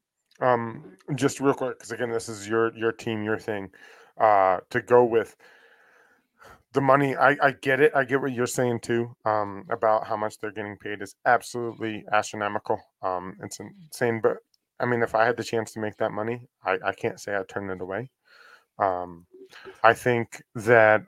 Just real quick, because again, this is your team, your thing. To go with the money, I get it. I get what you're saying too. About how much they're getting paid is absolutely astronomical. It's insane. But I mean, if I had the chance to make that money, I can't say I'd turn it away. I think that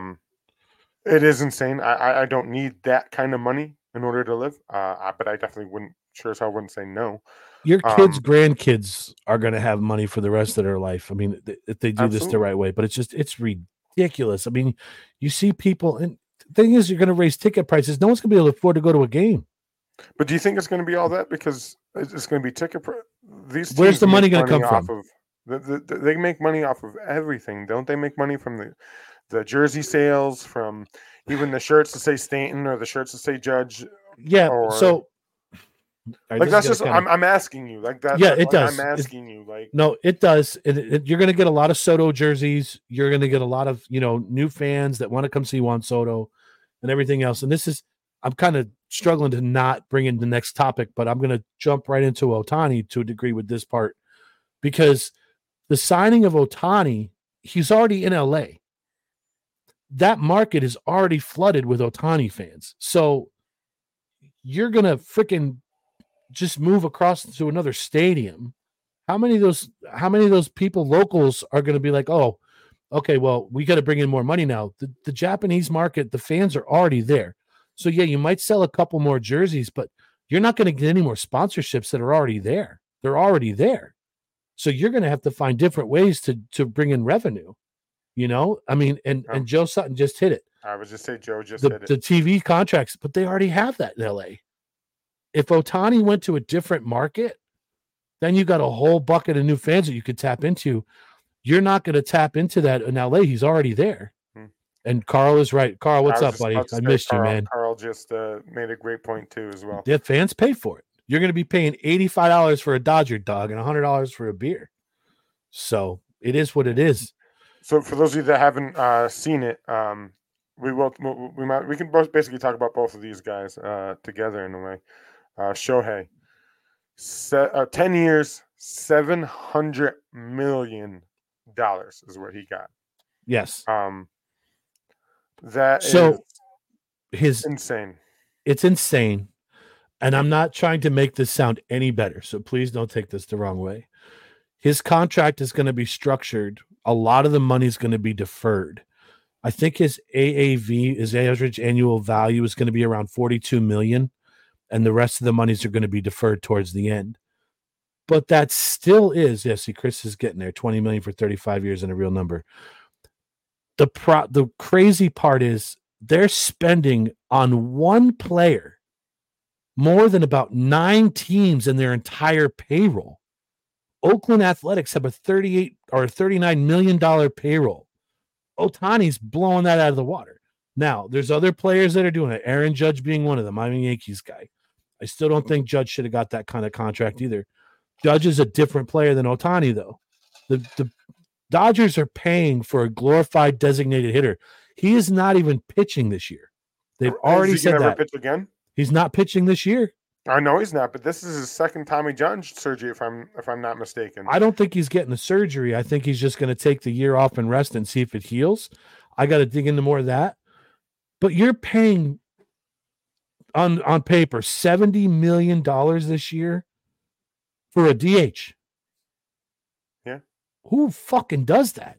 it is insane. I don't need that kind of money in order to live. But I definitely wouldn't. Sure as hell wouldn't say no. Your kids, grandkids are going to have money for the rest of their life. I mean, if they do this the right way, but it's ridiculous. I mean, you see people, and the thing is, you're going to raise ticket prices. No one's going to be able to afford to go to a game. But do you think it's going to be all that? Because it's going to be where's the money going to come from? They make money off of everything. Don't they make money from the jersey sales, from even the shirts that say Stanton or the shirts that say Judge? Yeah. So. Like that's just I'm asking you like that. Yeah, it does. I'm asking you like no, it does. You're going to get a lot of Soto jerseys. You're going to get a lot of new fans that want to come see Juan Soto and everything else. And I'm kind of struggling to not bring in the next topic, but I'm going to jump right into Ohtani to a degree with this part, because the signing of Ohtani, he's already in LA. That market is already flooded with Ohtani fans. So you're going to freaking just move across to another stadium. How many of those people, locals, are going to be like, oh, okay, well, we got to bring in more money now. The Japanese market, the fans are already there. So yeah, you might sell a couple more jerseys, but you're not going to get any more sponsorships that are already there. They're already there. So you're going to have to find different ways to bring in revenue. I mean, and Joe Sutton just hit it. I would just say Joe just hit it. The TV contracts, but they already have that in LA. If Ohtani went to a different market, then you got a whole bucket of new fans that you could tap into. You're not going to tap into that in LA. He's already there. And Carl is right. Carl, what's up, buddy? I missed you, man. Carl just made a great point too, as well. The fans pay for it. You're going to be paying $85 for a Dodger dog and $100 for a beer. So it is what it is. So for those of you that haven't seen it, we can both basically talk about both of these guys together in a way. Shohei, 10 years, $700 million is what he got. Yes. That is insane. It's insane. And I'm not trying to make this sound any better, so please don't take this the wrong way. His contract is going to be structured. A lot of the money is going to be deferred. I think his AAV, his average annual value, is going to be around $42 million. And the rest of the monies are going to be deferred towards the end. But that still is, see, Chris is getting there, $20 million for 35 years and a real number. The crazy part is they're spending on one player more than about 9 teams in their entire payroll. Oakland Athletics have a $38 or $39 million payroll. Ohtani's blowing that out of the water. Now, there's other players that are doing it. Aaron Judge being one of them. I'm a Yankees guy. I still don't think Judge should have got that kind of contract either. Judge is a different player than Ohtani, though. The Dodgers are paying for a glorified designated hitter. He is not even pitching this year. They've already Is he said gonna that ever pitch again? he's not pitching this year. I know he's not, but this is his second Tommy John surgery, if I'm not mistaken. I don't think he's getting the surgery. I think he's just going to take the year off and rest and see if it heals. I got to dig into more of that. But you're paying on paper $70 million this year for a DH. Yeah. Who fucking does that?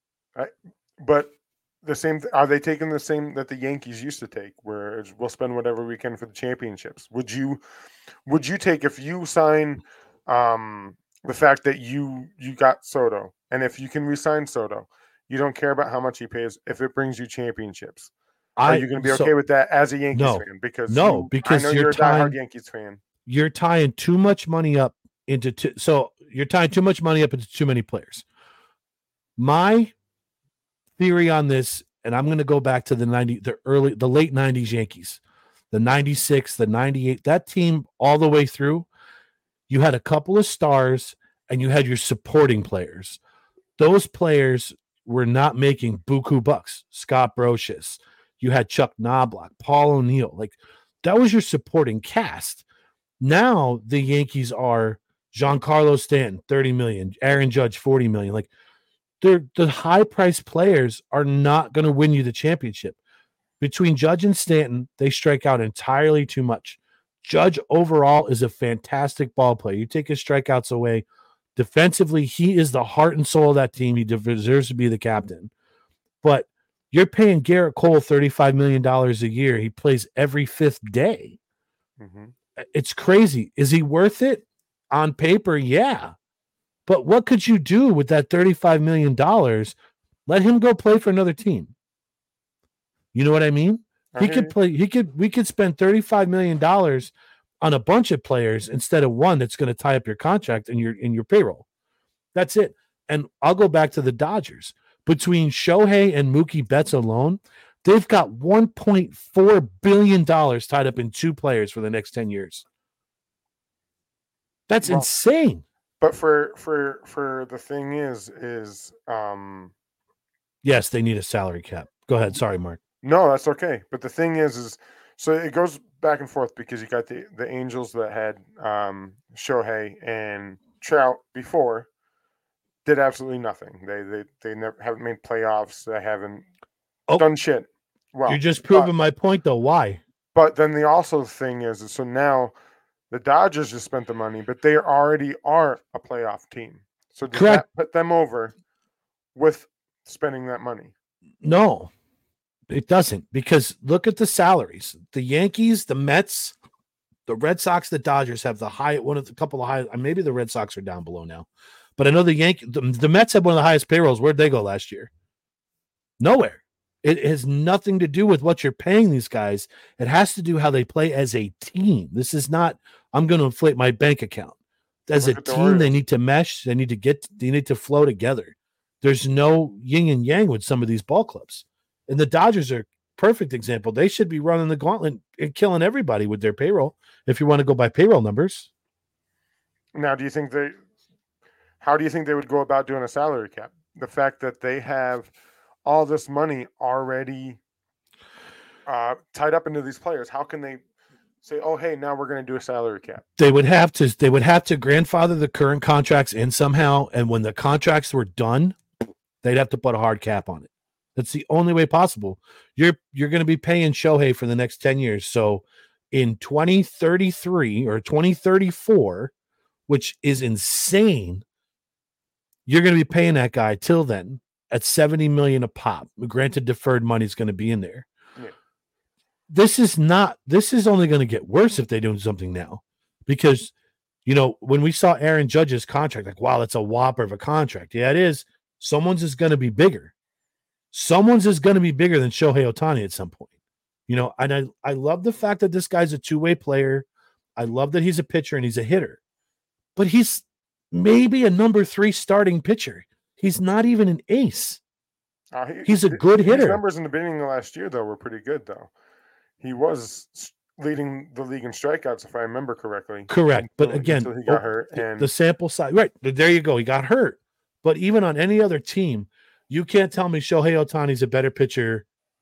But the same are they taking the same that the Yankees used to take, where we'll spend whatever we can for the championships? Would you take, if you sign the fact that you got Soto, and if you can re-sign Soto, you don't care about how much he pays if it brings you championships? Are you going to be okay with that as a Yankees fan? Because I know you're a diehard Yankees fan. You're tying too much money up into too many players. My theory on this, and I'm going to go back to the late 90s Yankees, the 96, the 98, that team all the way through. You had a couple of stars and you had your supporting players. Those players were not making buku bucks. Scott Brocious, you had Chuck Knobloch, Paul O'Neill. Like, that was your supporting cast. Now the Yankees are Giancarlo Stanton, 30 million, Aaron Judge, 40 million. Like, the high-priced players are not going to win you the championship. Between Judge and Stanton, they strike out entirely too much. Judge overall is a fantastic ball player. You take his strikeouts away. Defensively, he is the heart and soul of that team. He deserves to be the captain. But you're paying Garrett Cole $35 million a year. He plays every fifth day. Mm-hmm. It's crazy. Is he worth it? On paper, yeah. But what could you do with that $35 million? Let him go play for another team. You know what I mean? We could spend $35 million on a bunch of players instead of one that's going to tie up your contract and your payroll. That's it. And I'll go back to the Dodgers. Between Shohei and Mookie Betts alone, they've got $1.4 billion tied up in two players for the next 10 years. That's insane. But for the thing is yes, they need a salary cap. Go ahead. Sorry, Mark. No, that's okay. But the thing is so it goes back and forth because you got the Angels that had Shohei and Trout before did absolutely nothing. They never haven't made playoffs. They haven't done shit. Well, you're just proving my point, though. Why? But then the also thing is so now the Dodgers just spent the money, but they already are a playoff team. So does that put them over with spending that money? No, it doesn't, because look at the salaries. The Yankees, the Mets, the Red Sox, the Dodgers have couple of high. Maybe the Red Sox are down below now, but I know the Mets have one of the highest payrolls. Where'd they go last year? Nowhere. It has nothing to do with what you're paying these guys. It has to do how they play as a team. This is not, I'm going to inflate my bank account. As a team, they need to mesh. They need to flow together. There's no yin and yang with some of these ball clubs. And the Dodgers are a perfect example. They should be running the gauntlet and killing everybody with their payroll if you want to go by payroll numbers. Now, how do you think they would go about doing a salary cap? The fact that they have all this money already tied up into these players, how can they say, "Oh, hey, now we're going to do a salary cap"? They would have to grandfather the current contracts in somehow, and when the contracts were done, they'd have to put a hard cap on it. That's the only way possible. You're going to be paying Shohei for the next 10 years. So in 2033 or 2034, which is insane, you're going to be paying that guy till then at $70 million a pop. Granted, deferred money is going to be in there. Yeah. This is only going to get worse if they do something now, because, when we saw Aaron Judge's contract, like, wow, that's a whopper of a contract. Yeah, it is. Someone's is going to be bigger. Someone's is going to be bigger than Shohei Ohtani at some point. And I love the fact that this guy's a two-way player. I love that he's a pitcher and he's a hitter. But he's maybe a number 3 starting pitcher. He's not even an ace. He's a good hitter. His numbers in the beginning of last year, though, were pretty good, though. He was leading the league in strikeouts, if I remember correctly. Correct. But again, he got hurt. And the sample size. Right. There you go. He got hurt. But even on any other team, you can't tell me Shohei Ohtani's a better pitcher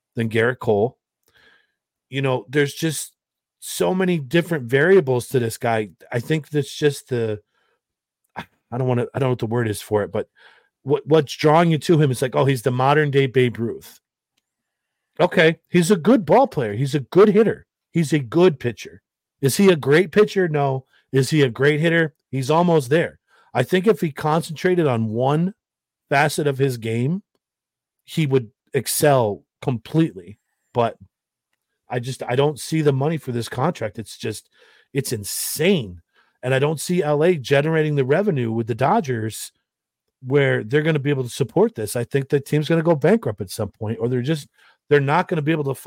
than Garrett Cole. There's just so many different variables to this guy. I think that's just I don't know what the word is for it, but what's drawing you to him is like, oh, he's the modern day Babe Ruth. Okay, he's a good ball player. He's a good hitter. He's a good pitcher. Is he a great pitcher? No. Is he a great hitter? He's almost there. I think if he concentrated on one facet of his game, he would excel completely. But I don't see the money for this contract. It's insane. And I don't see LA generating the revenue with the Dodgers where they're going to be able to support this. I think the team's going to go bankrupt at some point, or they're not going to be able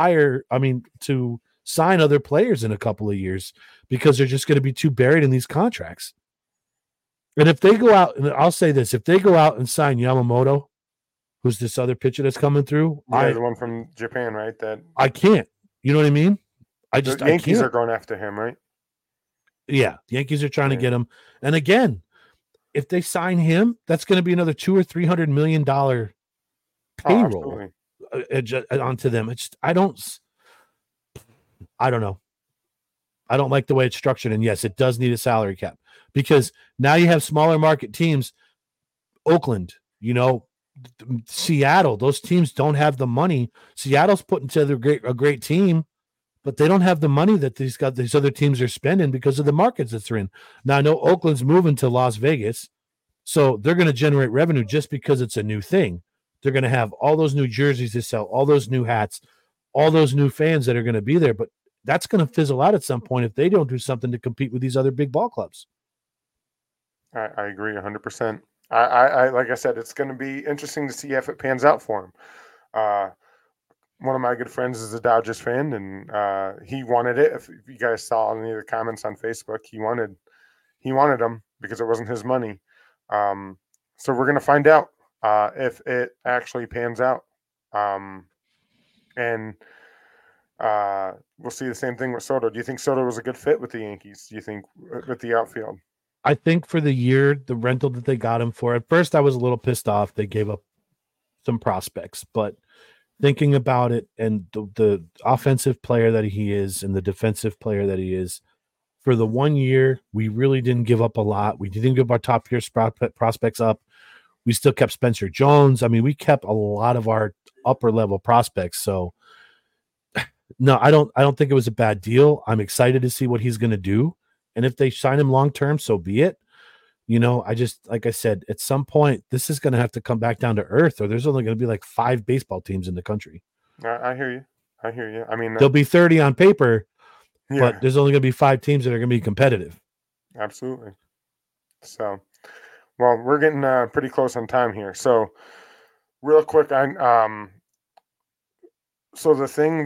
to sign other players in a couple of years because they're just going to be too buried in these contracts. And if they go out, and I'll say this, if they go out and sign Yamamoto, who's this other pitcher that's coming through? Yeah, the one from Japan, right? That I can't. You know what I mean? The Yankees are going after him, right? Yeah, the Yankees are trying to get him. And again, if they sign him, that's going to be another $200 or $300 million payroll onto them. I don't know. I don't like the way it's structured. And yes, it does need a salary cap because now you have smaller market teams. Oakland, Seattle, those teams don't have the money. Seattle's putting together a great team, but they don't have the money that these other teams are spending because of the markets that they're in. Now I know Oakland's moving to Las Vegas, so they're going to generate revenue just because it's a new thing. They're going to have all those new jerseys to sell, all those new hats, all those new fans that are going to be there, but that's going to fizzle out at some point if they don't do something to compete with these other big ball clubs. I agree 100%. I like I said, it's going to be interesting to see if it pans out for him. One of my good friends is a Dodgers fan, and he wanted it. If you guys saw any of the comments on Facebook, he wanted him because it wasn't his money. So we're going to find out if it actually pans out. And we'll see the same thing with Soto. Do you think Soto was a good fit with the Yankees? Do you think with the outfield? I think for the year, the rental that they got him for, at first I was a little pissed off. They gave up some prospects, but thinking about it and the offensive player that he is and the defensive player that he is, for the 1 year, we really didn't give up a lot. We didn't give our top tier prospects up. We still kept Spencer Jones. I mean, we kept a lot of our upper level prospects. So no, I don't think it was a bad deal. I'm excited to see what he's going to do. And if they sign him long-term, so be it. Like I said, at some point, this is going to have to come back down to earth, or there's only going to be like 5 baseball teams in the country. I hear you. I mean, there'll be 30 on paper, but there's only going to be 5 teams that are going to be competitive. Absolutely. So, well, we're getting pretty close on time here. So, real quick, so the thing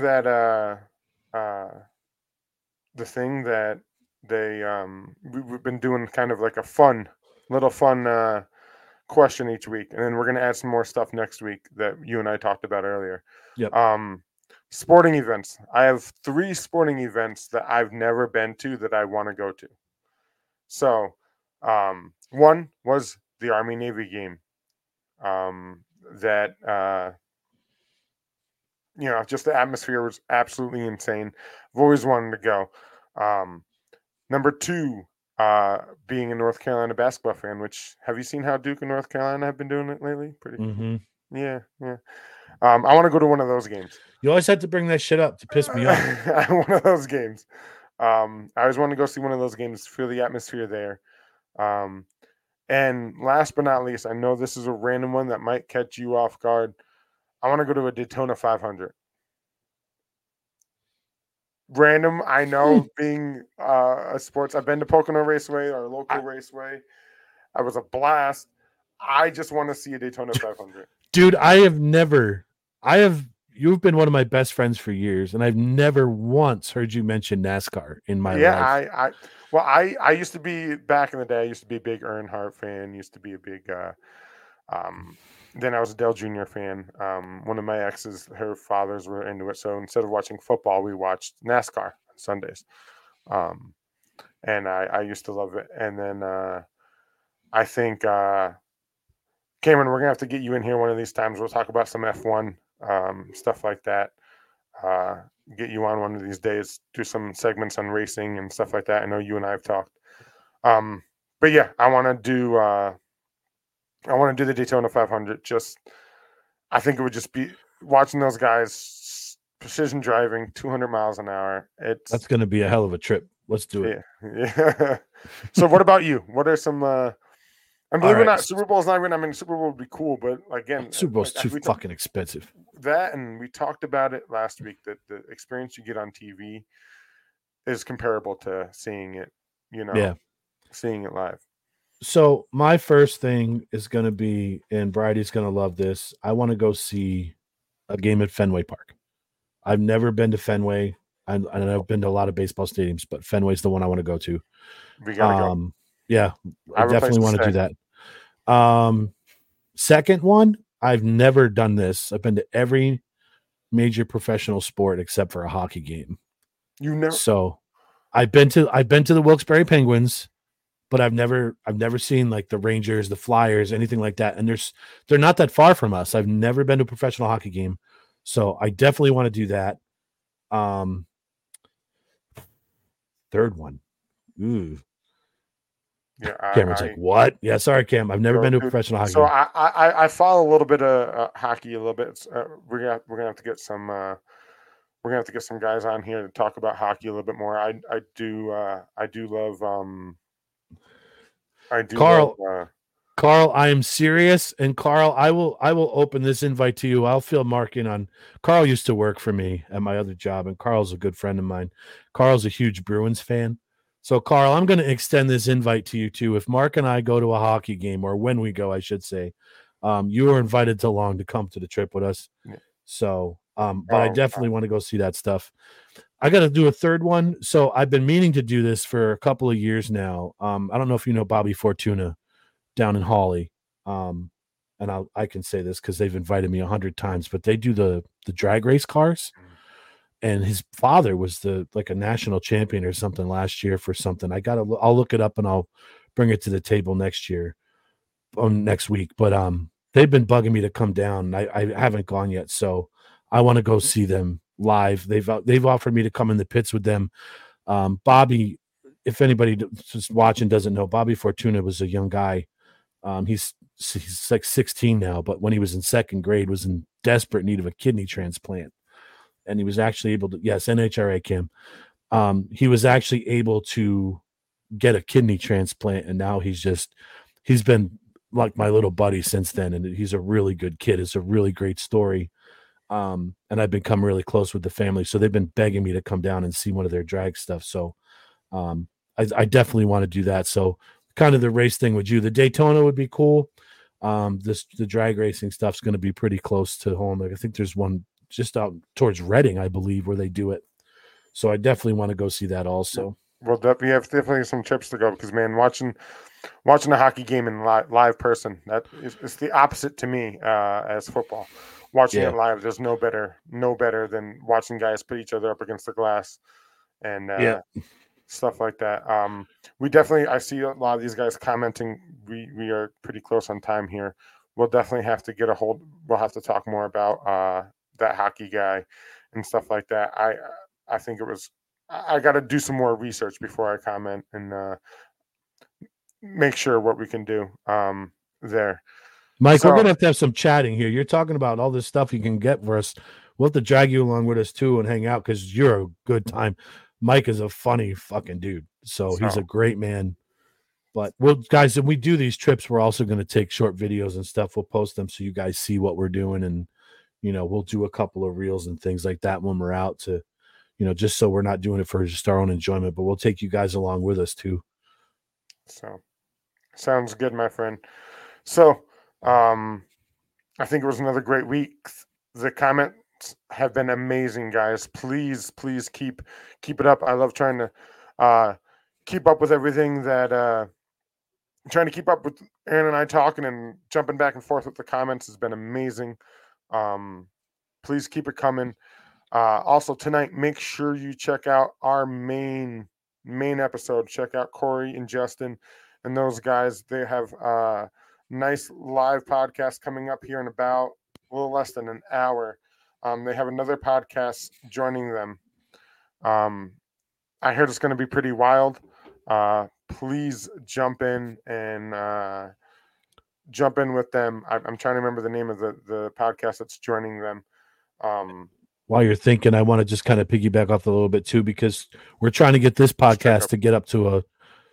that we've been doing kind of like a fun question each week, and then we're going to add some more stuff next week that you and I talked about earlier. Yep. Sporting events. I have 3 sporting events that I've never been to that I want to go to. So, one was the Army-Navy game. Just the atmosphere was absolutely insane. I've always wanted to go. Number 2, being a North Carolina basketball fan, which, have you seen how Duke and North Carolina have been doing it lately? Yeah. I want to go to one of those games. You always had to bring that shit up to piss me off. One of those games. I always want to go see one of those games, feel the atmosphere there. And last but not least, I know this is a random one that might catch you off guard. I want to go to a Daytona 500. Random, I know, being a sports. I've been to Pocono Raceway, our local raceway. I was a blast. I just want to see a Daytona 500. Dude, you've been one of my best friends for years, and I've never once heard you mention NASCAR in my life. I used to be, back in the day, I used to be a big Earnhardt fan, used to be a big then I was a Dale Jr. fan. One of my exes, her fathers were into it. So instead of watching football, we watched NASCAR on Sundays. And I used to love it. And then I think, Cameron, we're going to have to get you in here one of these times. We'll talk about some F1. stuff like that. Get you on one of these days, do some segments on racing and stuff like that. I know you and I have talked. But yeah, I want to do the Daytona 500. I think it would just be watching those guys precision driving 200 miles an hour. That's going to be a hell of a trip. Let's do it. Yeah. So what about you? What are some, and believe it or not, Super Bowl is not even, I mean, Super Bowl would be cool, but again, Super Bowl's too fucking expensive. That, and we talked about it last week, that the experience you get on TV is comparable to seeing it, seeing it live. So my first thing is going to be, and Bridie's going to love this, I want to go see a game at Fenway Park. I've never been to Fenway. And I've been to a lot of baseball stadiums, but Fenway's the one I want to go to. We gotta go. Yeah, I definitely want to do that. Second one, I've never done this. I've been to every major professional sport except for a hockey game. You never. So I've been to the Wilkes-Barre Penguins, but I've never seen like the Rangers, the Flyers, anything like that. And they're not that far from us. I've never been to a professional hockey game, so I definitely want to do that. Third one. Ooh. Yeah, Cameron's like, what? Yeah, sorry, Cam. I've never been to a professional hockey. So I follow a little bit of hockey a little bit. We're gonna have to get some. We're gonna have to get some guys on here to talk about hockey a little bit more. I do love. Carl, I am serious, and Carl, I will open this invite to you. I'll fill Mark in on. Carl used to work for me at my other job, and Carl's a good friend of mine. Carl's a huge Bruins fan, so Carl, I'm going to extend this invite to you too. If Mark and I go to a hockey game, or when we go, I should say, you are invited along to come to the trip with us. Yeah. So, but I definitely want to go see that stuff. I got to do a third one. So I've been meaning to do this for a couple of years now. I don't know if you know Bobby Fortuna down in Hawley. And I can say this because they've invited me 100 times, but they do the drag race cars. And his father was a national champion or something last year for something. I'll look it up and I'll bring it to the table next week. But they've been bugging me to come down. I haven't gone yet, so I want to go see them live. They've offered me to come in the pits with them. Bobby, if anybody just watching doesn't know, Bobby Fortuna was a young guy. He's like 16 now, but when he was in second grade, was in desperate need of a kidney transplant, and he was actually able to. Yes, NHRA, Kim. He was actually able to get a kidney transplant, and now he's been like my little buddy since then, and he's a really good kid. It's a really great story. And I've become really close with the family, so they've been begging me to come down and see one of their drag stuff. So I definitely want to do that. So kind of the race thing with you, the Daytona would be cool. The drag racing stuff's going to be pretty close to home. Like I think there's one just out towards Reading, I believe, where they do it. So I definitely want to go see that also. Well, we have definitely some trips to go because, man, watching a hockey game in live person, that is the opposite to me as football. Watching it live, there's no better than watching guys put each other up against the glass and stuff like that. I see a lot of these guys commenting. We are pretty close on time here. We'll definitely have to we'll have to talk more about that hockey guy and stuff like that. I think I got to do some more research before I comment and make sure what we can do there. Mike, we're going to have some chatting here. You're talking about all this stuff you can get for us. We'll have to drag you along with us too and hang out because you're a good time. Mike is a funny fucking dude. So he's a great man. But guys, when we do these trips, we're also going to take short videos and stuff. We'll post them so you guys see what we're doing. And, we'll do a couple of reels and things like that when we're out to, just so we're not doing it for just our own enjoyment, but we'll take you guys along with us too. So sounds good, my friend. So, I think it was another great week. The comments have been amazing, guys. Please keep it up. I love trying to keep up with everything that trying to keep up with Aaron and I talking and jumping back and forth with the comments has been amazing. Please keep it coming. Also tonight, make sure you check out our main episode. Check out Corey and Justin and those guys. They have nice live podcast coming up here in about a little less than an hour. They have another podcast joining them. I heard it's going to be pretty wild. Please jump in and jump in with them. I'm trying to remember the name of the podcast that's joining them. While you're thinking, I want to just kind of piggyback off a little bit too, because we're trying to get this podcast to get up to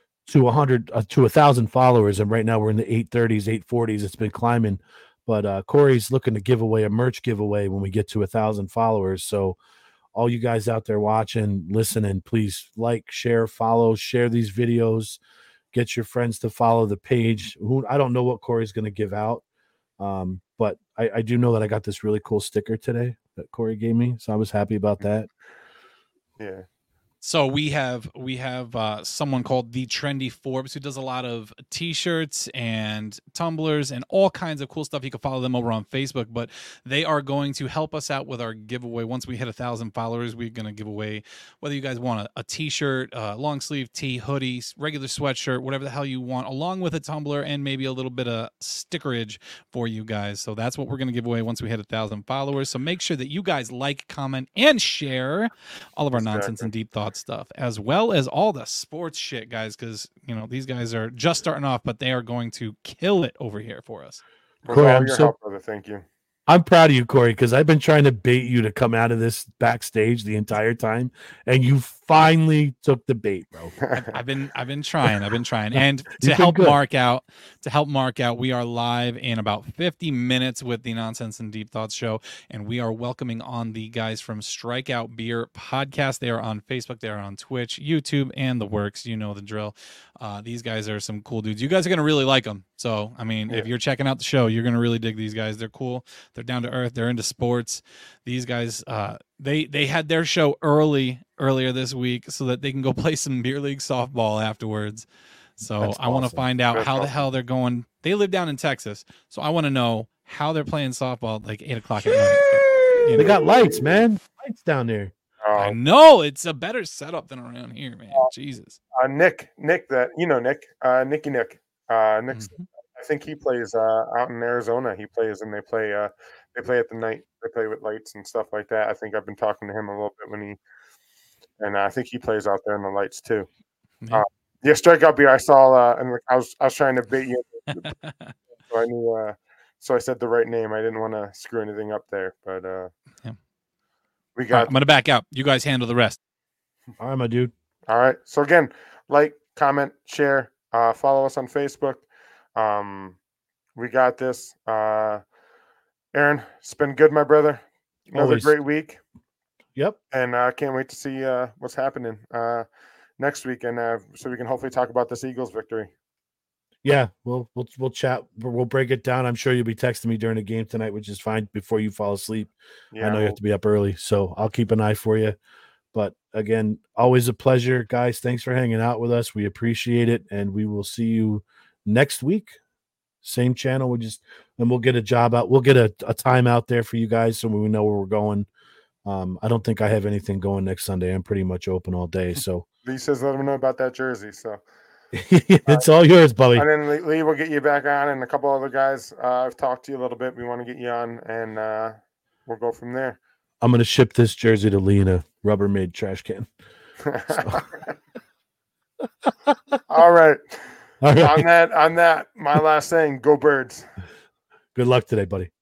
1,000 followers, and right now we're in the 830s, 840s. It's been climbing, but Corey's looking to give away a merch giveaway when we get to 1,000 followers. So all you guys out there watching, listening, please like, share, follow, share these videos. Get your friends to follow the page. I don't know what Corey's going to give out, but I do know that I got this really cool sticker today that Corey gave me, so I was happy about that. Yeah. So we have someone called The Trendy Forbes who does a lot of t-shirts and tumblers and all kinds of cool stuff. You can follow them over on Facebook, but they are going to help us out with our giveaway. Once we hit 1,000 followers, we're going to give away, whether you guys want a t-shirt, long sleeve tee, hoodie, regular sweatshirt, whatever the hell you want, along with a tumbler and maybe a little bit of stickerage for you guys. So that's what we're going to give away once we hit 1,000 followers. So make sure that you guys like, comment, and share all of our nonsense and deep thoughts stuff, as well as all the sports shit, guys, because these guys are just starting off, but they are going to kill it over here for us. Corey, I'm so help, brother. Thank you. I'm proud of you, Corey, because I've been trying to bait you to come out of this backstage the entire time, and you finally took the bait, bro. I've been trying. And to help Mark out, we are live in about 50 minutes with the Nonsense and Deep Thoughts show, and we are welcoming on the guys from Strikeout Beer Podcast. They are on Facebook, they are on Twitch, YouTube, and the works. You know the drill. These guys are some cool dudes. You guys are going to really like them. So, I mean, if you're checking out the show, you're going to really dig these guys. They're cool. They're down to earth. They're into sports. These guys, they had their show earlier this week so that they can go play some beer league softball afterwards. So That's I want to find out how the hell they're going. They live down in Texas, so I want to know how they're playing softball at like 8 o'clock at night. They got lights, man. Lights down there. I know it's a better setup than around here, man. Jesus. Nick, that Nicky Nick. Nick's, I think he plays out in Arizona. He plays and they play at the night. They play with lights and stuff like that. I think I've been talking to him a little bit and I think he plays out there in the lights too. Yeah, Strikeout Beer. I saw and I was trying to bait you, so I knew. So I said the right name. I didn't want to screw anything up there, but we got. Right, I'm gonna back out. You guys handle the rest. All right, my dude. All right. So again, like, comment, share, follow us on Facebook. We got this. Aaron, it's been good, my brother. Another great week. Yep. And I can't wait to see what's happening next week, and so we can hopefully talk about this Eagles victory. Yeah, we'll chat. We'll break it down. I'm sure you'll be texting me during the game tonight, which is fine before you fall asleep. Yeah, I know you have to be up early, so I'll keep an eye for you. But again, always a pleasure, guys. Thanks for hanging out with us. We appreciate it, and we will see you next week. Same channel. We'll get a job out. We'll get a time out there for you guys so we know where we're going. I don't think I have anything going next Sunday. I'm pretty much open all day. So Lee says let him know about that jersey. So it's all yours, buddy. And then Lee will get you back on, and a couple other guys. I've talked to you a little bit. We want to get you on, and we'll go from there. I'm going to ship this jersey to Lee in a Rubbermaid trash can. All right. On that, my last saying, go Birds. Good luck today, buddy.